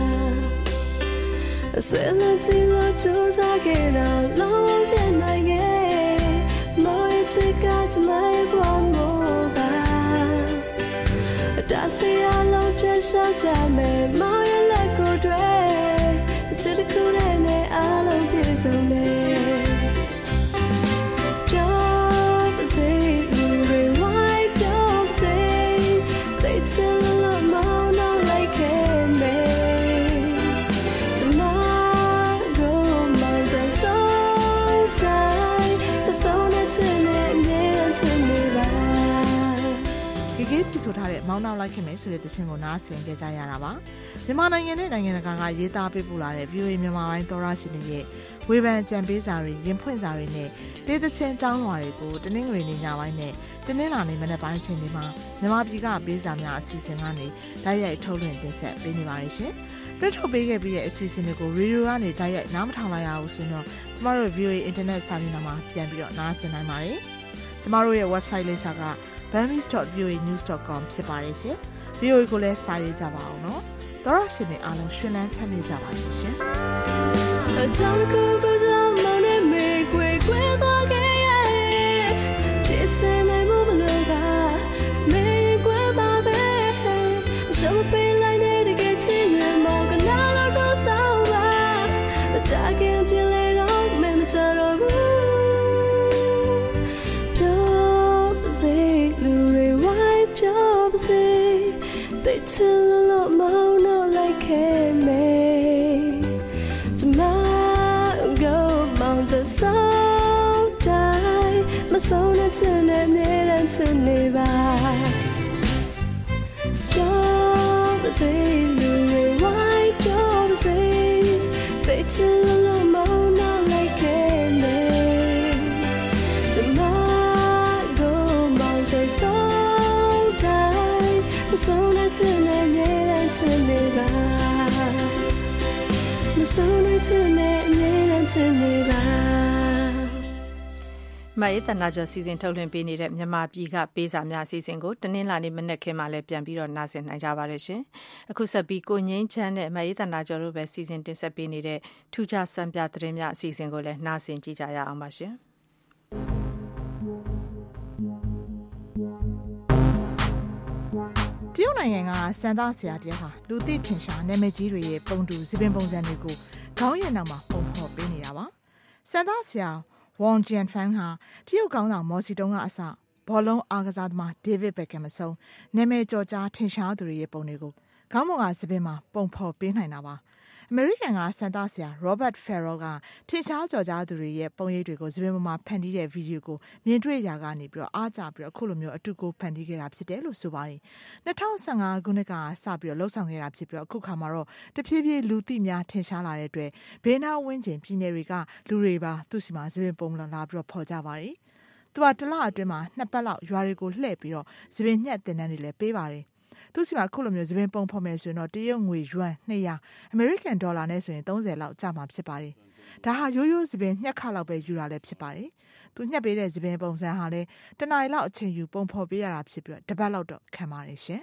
I swear that you love choose I get out long than I get more to got my one more ba I say I love just shout to me more like go dry to the cool and I love you so me ဂေးတီဆိုထားတဲ့မောင်နှောင်လိုက်ခင်မယ်ဆိုတဲ့သချင်းကိုနားဆင်ကြကြရတာပါမြန်မာနိုင်ငံနဲ့နိုင်ငံတကာကရေးသားပေးပို့လာတဲ့ ဗီအိုအေ မြန်မာပိုင်းသောရရှင်တွေရဲ့ဝေဖန်ကြံပေးစာတွေရင်ဖွင့်စာတွေနဲ့ဒေသချင်းတောင်းလွှာတွေကိုတနင်္ဂနွေနေ့ညပိုင်းနဲ့တနင်္လာနေ့မနက်ပိုင်းချိန်တွေမှာမြန်မာပြည်ကပေးစာများအစီအစဉ်ကနေတိုက်ရိုက်ထုတ်လွှင့်တင်ဆက်ပေးနေပါတယ်ရှင်တွဲထုတ်ပေးခဲ့ပြီးတဲ့အစီအစဉ်တွေကိုရေဒီယိုကနေတိုက်ရိုက်နားမထောင်လိုက်ရဘူးဆိုတော့ကျမတို့ ဗီအိုအေ Internet စာမျက်နှာမှာပြန်ပြီးတော့နားဆင်နိုင်ပါတယ်ကျမတို့ရဲ့ website လိပ်စာကburmese dot v o a news dot com ဖြစ်ပါတယ်ရှင်။ ဗီအိုအေ ကိုလည်းစာရေးကြပါအောင်နော်။သောရရှင်တွေအားလုံးရှင်လန်းချမ်းမြေ့ကြပါစေရှင်။အကြောင်းကိုကိုကြောင့်မောင်နဲ့မေကွယ်ကွယ်သွားခဲ့ရဲ့ဖြစ်စင်နိုင်မှုမလို့ပါမေကွယ်ပါပဲရှုံးပေးလိုက်တဲ့တကယ်ချစ်ရင်မောင်ကနားလို့တော့ဆောင်းပါမကြခင်ပြလဲတော့မမကြတော့ဘူးThey tell a lot more not like me. Tomorrow go on the soul die. My soul is in it, near and to nearby. Don't say, Louis, why don't say? They tell a lot more not like me. Tomorrow go on the soul die. My soul is in it, near and to nearby. My soul is in it, near and to nearby. မအေးတနာကျော်စီစဉ်ထုတ်လွှင့်ပေးနေတဲ့မြန်မာပြည်ကပေးစာများအစီအစဉ်ကိုတနင်္လာနေ့မနက်ခင်းမှလည်းပြန်ပြီးတော့နားဆင်နိုင်ကြပါရရှင်။အခုဆက်ပြီးကိုငင်းချမ်းနဲ့မအေးတနာကျော်တို့ပဲစီစဉ်တင်ဆက်ပေးနေတဲ့ထူးခြားစံပြသတင်းများအစီအစဉ်ကိုလည်းနားဆင်ကြကြရအောင်ပါရှင်။တရုတ်နိုင်ငံကစံသားဆရာတယောက်ဟာလူသိထင်ရှားနာမည်ကြီးတွေရဲ့ပုံတူစပင်ပုံစံတွေကိုခေါင်းရည်နောက်မှာပုံဖော်ပေးနေတာပါ။စံသားဆရာWang Jianfang ဟာတရုတ်ကောင်းဆောင်မော်စီတုံးကအစဘောလုံးအားကစားသမားဒေးဗစ်ဘက်ခမ်အဆုံးနာမည်ကျော်ကြားထင်ရှားသူတွေရဲ့ပုံတွေကိုခေါင်းပေါ်ကစပင်မှာပုံဖော်ပေးနိုင်တာပါအမေရိကန်ကစံသားဆရာ Robert Farrell ကထင်ရှားကျော်ကြားသူတွေရဲ့ပုံရိပ်တွေကိုစပင်ပေါ်မှာဖန်တီးတဲ့ဗီဒီယိုကိုမြင်တွေ့ရာကနေပြီးတော့အားကြပြီးတော့အခုလိုမျိုးအတူကိုဖန်တီးခဲ့တာဖြစ်တယ်လို့ဆိုပါတယ်၂၀၁၅ခုနှစ်ကစပြီးတော့လှုပ်ဆောင်ခဲ့တာဖြစ်ပြီးတော့အခုခါမှာတော့တဖြည်းဖြည်းလူသိများထင်ရှားလာတဲ့အတွက်ဘေးနားဝန်းကျင်ပြည်နယ်တွေကလူတွေပါသူ့စီမှာစပင်ပုံလာလာပြီးတော့ဖော်ကြပါတယ်သူကတလအတွင်းမှာနှစ်ပတ်လောက်ရွာတွေကိုလှည့်ပြီးတော့သပင်ညှက်တင်တန်းတွေလည်းပေးပါတယ်သူစီမှာခုလိုမျိုးသပင်ပုံဖော်မယ်ဆိုရင်တော့တရုတ်ငွေယွမ်နှစ်ရာအမေရိကန်ဒေါ်လာနဲ့ဆိုရင်သုံးဆယ်လောက်ကျမှာဖြစ်ပါတယ်ဒါဟာရိုးရိုးသပင်ညှက်ခလောက်ပဲယူတာလည်းဖြစ်ပါတယ်သူညှက်ပေးတဲ့သပင်ပုံစံဟာလည်းတနားရီလောက်အချိန်ယူပုံဖော်ပေးရတာဖြစ်ပြီးတော့တပတ်လောက်တော့ခံပါတယ်ရှင်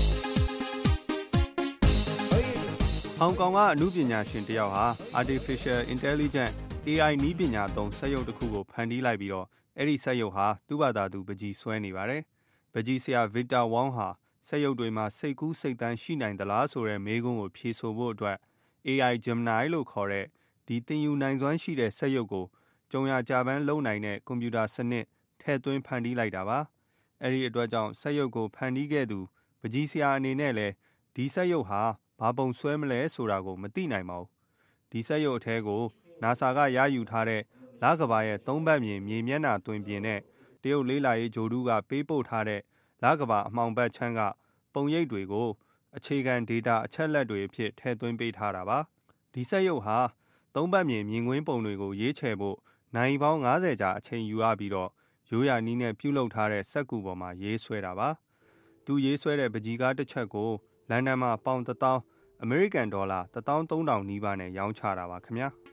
ဟောင်ကောင်ကအမှုပညာရှင်တယောက်ဟာ Artificial Intelligence အေ အိုင် နည်းပညာသုံးစက်ရုပ်တစ်ခုကိုဖန်တီးလိုက်ပြီးတော့အဲ့ဒီစက်ရုပ်ဟာသူ့ဘာသာသူပကြီးဆွဲနေပါတယ်။ပကြီးဆရာ Victor Wong ဟာစက်ရုပ်တွေမှာစိတ်ကူးစိတ်သန်းရှိနိုင်သလားဆိုတဲ့မေးခွန်းကိုဖြေဆိုဖို့အတွက် အေ အိုင် Gemini လို့ခေါ်တဲ့ဒီသင်ယူနိုင်စွမ်းရှိတဲ့စက်ရုပ်ကိုကြုံရကြပန်းလုံနိုင်တဲ့ကွန်ပျူတာစနစ်ထည့်သွင်းဖန်တီးလိုက်တာပါ။အဲ့ဒီအတွက်ကြောင့်စက်ရုပ်ကိုဖန်တီးခဲ့သူပကြီးဆရာအနေနဲ့လည်းဒီစက်ရုပ်ဟာဘာပုံဆွဲမလဲဆိုတာကိုမသိနိုင်ပါဘူး။ဒီစက်ရုပ်အထဲကို NASA ကရယူထားတဲ့လကဘာရဲ့သုံးဘက်မြင်မြေမျက်နှာသွင်းပြင်နဲ့တရုတ်လေးလာရေးဂျိုဒူးကပေးပို့ထားတဲ့လကဘာအမှောင်ဘက်ချမ်းကပုံရိပ်တွေကိုအခြေခံ data အချက်လက်တွေအဖြစ်ထည့်သွင်းပေးထားတာပါ။ဒီစက်ရုပ်ဟာသုံးဘက်မြင်မြင်ကွင်းပုံတွေကိုရေးချယ်ဖို့နိုင်ပေါင်းငါးဆယ်ကြာအချိန်ယူရပြီးတော့ရိုးရာနည်းနဲ့ပြုလုပ်ထားတဲ့စက်ကူပေါ်မှာရေးဆွဲတာပါ။သူရေးဆွဲတဲ့ပကြီးကားတစ်ချက်ကိုလန်ဒန်မှာပေါင်တစ်သောင်းအမေရိကန်ဒေါ်လာတစ်သောင်းသုံးထောင်နီးပါးနဲ့ရောင်းချတာပါခင်ဗျာ။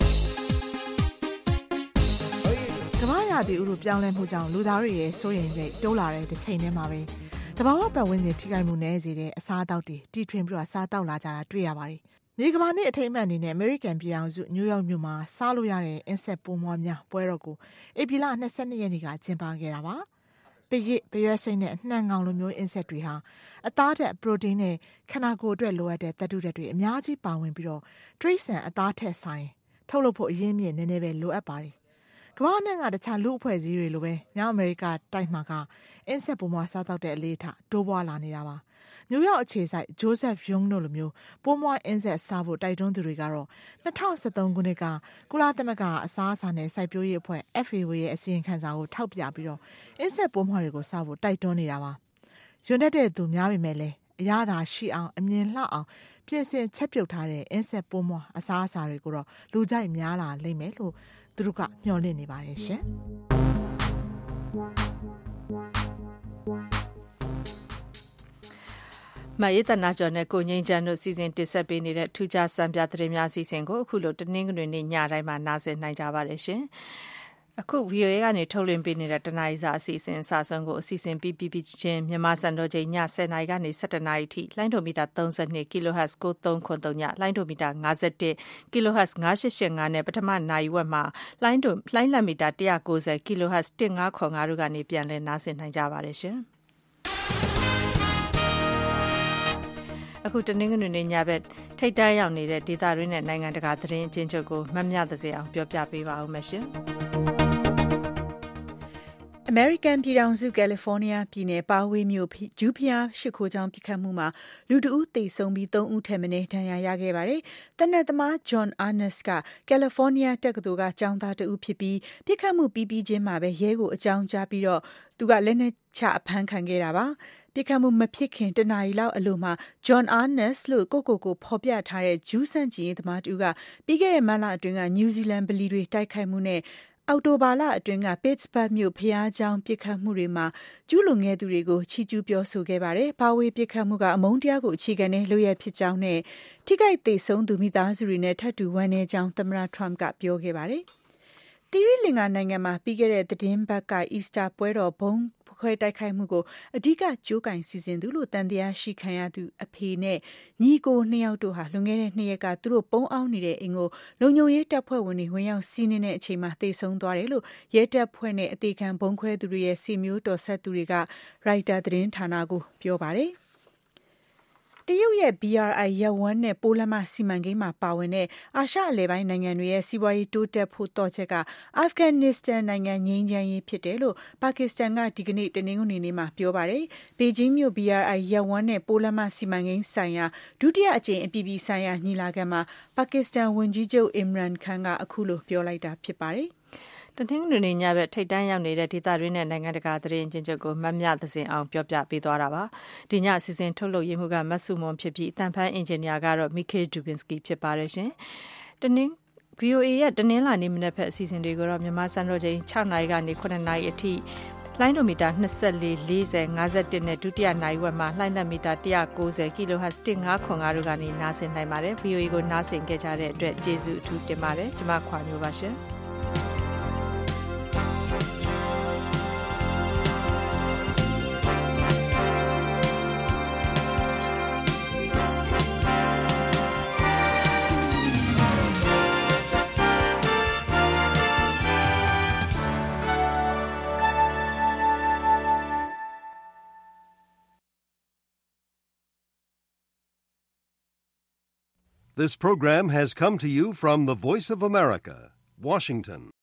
ကမ္ဘာရာသီဥတုပြောင်းလဲမှုကြောင့်လူသားတွေရဲ့စိုးရိမ်စိတ်တိုးလာတဲ့တစ်ချိန်တည်းမှာပဲတဘာဝပတ်ဝန်းကျင်ထိခိုက်မှုနည်းစေတဲ့အစားအသောက်တွေတီထွင်ပြီးတော့စားတောက်လာကြတာတွေ့ရပါတယ်။မြေကမ္ဘာနဲ့အထိမ်းအမှတ်အနေနဲ့အမေရိကန်ပြည်ထောင်စုနယူးယောက်မြို့မှာစားလို့ရတဲ့အင်ဆက်ပိုးမွှားများပွဲတော်ကိုဧပြီလ၂၂ရက်နေ့ကကျင်းပခဲ့တာပါ။ပရစ်ပရွက်စိတ်နဲ့နှံငောင်လိုမျိုးအင်ဆက်တွေဟာအသားဓာတ်ပရိုတင်းနဲ့ခန္ဓာကိုယ်အတွက်လိုအပ်တဲ့သတ္တုဓာတ်တွေအများကြီးပါဝင်ပြီးတော့တရိတ်ဆန်အသားထက်ဆိုင်ထုတ်လုပ်ဖို့အရင်းမြစ်နည်းနည်းပဲလိုအပ်ပါတယ်။ကမ္ဘာနဲ့ကတခြားလူအဖွဲ့အစည်းတွေလိုပဲမြောက်အမေရိကတိုက်မှာကအင်ဆက်ပိုးမွှားစားတောက်တဲ့အလေးထားတိုးပွားလာနေတာပါ။နယူးယောက်အခြေစိုက်ဂျိုးဇက်ယုံတို့လိုမျိုးပိုးမွှားအင်ဆက်စားဖို့တိုက်တွန်းသူတွေကတော့၂၀၁၃ခုနှစ်ကကုလသမဂ္ဂအစားအစာနဲ့စိုက်ပျိုးရေးအဖွဲ့ F A O ရဲ့အစီရင်ခံစာကိုထောက်ပြပြီးတော့အင်ဆက်ပိုးမွှားတွေကိုစားဖို့တိုက်တွန်းနေတာပါ။ယွန်းတဲ့သူများပေမဲ့လည်းအရသာရှိအောင်အမြင်လှအောင်ပြင်ဆင်ချက်ပြုတ်ထားတဲ့အင်ဆက်ပိုးမွှားအစားအစာတွေကိုတော့လူကြိုက်များလာလိမ့်မယ်လို့သူတို့ကမျှော်လင့်နေပါတယ်ရှင်။မယေတနာကျော်နဲ့ကိုငိမ့်ချမ်းတို့စီစဉ်တင်ဆက်ပေးနေတဲ့ထူးခြားစံပြသတင်းများစီစဉ်ကိုအခုလိုတနင်္ဂနွေနေ့ညတိုင်းမှာနားဆင်နိုင်ကြပါတယ်ရှင်။အခု ဗီအိုအေ ကနေထုတ်လွှင့်ပေးနေတဲ့တနားရီစာအစီအစဉ်အစဆုံးကိုအစီအစဉ်ပြီးပြီးချင်းမြန်မာစံတော်ချိန်ညဆယ်နာရီကနေဆယ်တစ်နာရီထိလိုင်းဒိုမီတာသုံး၂ kHz ကိုသုံးခွန်သုံးညလိုင်းဒိုမီတာ၅၁ kHz ၅၈၈၅နဲ့ပထမနာရီဝက်မှာလိုင်းဒိုလိုင်းလမီတာ၁၉၀ kHz ၁၅ခွန်၅တို့ကနေပြန်လည်နားဆင်နိုင်ကြပါတယ်ရှင်။အခုတနင်္ဂနွေနေ့ညဘက်ထိတ်တန့်ရောက်နေတဲ့ဒေသတွင်းနဲ့နိုင်ငံတကာသတင်းအကျဉ်းချုပ်ကိုမမြသစေအောင်ပြောပြပေးပါဦးမယ်ရှင်။အမေရိကန်ပြည်ထောင်စုကယ်လီဖိုးနီးယားပြည်နယ်ပါဝေးမြို့ဂျူးဖျားရှိခိုးကြောင်းပစ်ခတ်မှုမှာလူတဦးသေဆုံးပြီးသုံးဦးထက်မနည်းဒဏ်ရာရခဲ့ပါတယ်။တနက်သမားဂျွန်အာနက်စ်ကကယ်လီဖိုးနီးယားတက္ကသိုလ်ကကျောင်းသားတဦးဖြစ်ပြီးပစ်ခတ်မှုပြီးပြီးချင်းမှာပဲရဲကိုအကြောင်းကြားပြီးတော့သူကလက်နက်ချအဖမ်းခံခဲ့တာပါ။ပြစ်ခတ်မှုမဖြစ်ခင်တနာရီလောက်အလိုမှာဂျွန်အာနက်စ်လို့ကိုကိုကိုဖော်ပြထားတဲ့ဂျူးဆန့်ကျင်ရေးသမားတူကပြီးခဲ့တဲ့မလအတွင်းကနယူးဇီလန်ဗလီတွေတိုက်ခိုက်မှုနဲ့အောက်တိုဘာလအတွင်းကပစ်စဘတ်မြို့ဖျားကျောင်းပစ်ခတ်မှုတွေမှာကျူးလွန်ခဲ့သူတွေကိုချီးကျူးပြောဆိုခဲ့ပါတယ်။ပါဝေးပစ်ခတ်မှုကအမုန်းတရားကိုအခြေခံတဲ့လုပ်ရဖြစ်ကြောင်းနဲ့ထိခိုက်သေဆုံးသူမိသားစုတွေနဲ့ထပ်တူဝမ်းနည်းကြောင်းသမ္မတထရမ့်ကပြောခဲ့ပါတယ်။သီရိလင်္ကာနိုင်ငံမှာပြီးခဲ့တဲ့သတင်းပတ်ကအီစတာပွဲတော်ဘုံခွဲတိုက်ခိုက်မှုကိုအဓိကကြိုးကင်စီစဉ်သူလို့တန်တရားရှိခံရသူအဖေနဲ့ညီကိုနှစ်ယောက်တို့ဟာလွန်ခဲ့တဲ့နှစ်ရက်ကသူတို့ပုံအောင်နေတဲ့အိမ်ကိုလုံခြုံရေးတပ်ဖွဲ့ဝင်တွေဝင်ရောက်စီးနင်းတဲ့အချိန်မှာသေဆုံးသွားတယ်လို့ရဲတပ်ဖွဲ့နဲ့အသေးခံဘုံခွဲသူတွေရဲ့စီမျိုးတော်ဆက်သူတွေကရိုက်တာသတင်းဌာနကိုပြောပါတယ်။တရုတ်ရဲ့ B R I ရပ်ဝန်းနဲ့ပိုးလမ်းမစီမံကိန်းမှာပါဝင်တဲ့အာရှအလယ်ပိုင်းနိုင်ငံတွေရဲ့စီးပွားရေးတိုးတက်ဖို့တော့ချက်ကအာဖဂန်နစ္စတန်နိုင်ငံငြိမ်းချမ်းရေးဖြစ်တယ်လို့ပါကစ္စတန်ကဒီကနေ့တနင်္ဂနွေနေ့မှာပြောပါတယ်။ဘေဂျင်းမြို့ B R I ရပ်ဝန်းနဲ့ပိုးလမ်းမစီမံကိန်းဆိုင်ရာဒုတိယအကြိမ်အပြည်ပြည်ဆိုင်ရာညီလာခံမှာပါကစ္စတန်ဝန်ကြီးချုပ် Imran Khan ကအခုလိုပြောလိုက်တာဖြစ်ပါတယ်။တနင်္ဂနွေနေ့ညဘက်ထိတ်တန့်ရောက်နေတဲ့ဒေသတွင်းနဲ့နိုင်ငံတကာသတင်းအကျဉ်းချုပ်ကိုမမြသစင်အောင်ပြောပြပေးသွားတာပါ။ဒီညအစီအစဉ်ထုတ်လုပ်ရေးမှုကမတ်စုမွန်ဖြစ်ပြီးအတန်ဖန်အင်ဂျင်နီယာကတော့ Mikhail Dubinsky ဖြစ်ပါတယ်ရှင်။တနင်္ဗွီအိုအေ ရဲ့တနင်္လာနေ့မနက်ဖက်အစီအစဉ်တွေကိုတော့မြန်မာစံတော်ချိန်၆နာရီကနေခုနှစ်နာရီအထိလိုင်းဒိုမီတာ နှစ်၄ ၄၀ ၅၁ နဲ့ဒုတိယနာရီဝက်မှာလိုင်းနက်မီတာone ninety ကီလိုဟတ်ဇ်one five five၅တို့ကနေနားဆင်နိုင်ပါတယ်။ ဗွီအိုအေကိုနားဆင်ကြတဲ့အတွက်ကျေးဇူးအထူးတင်ပါတယ်။ကျွန်မခွာမျိုးပါရှင်။ This program has come to you from the Voice of America, Washington.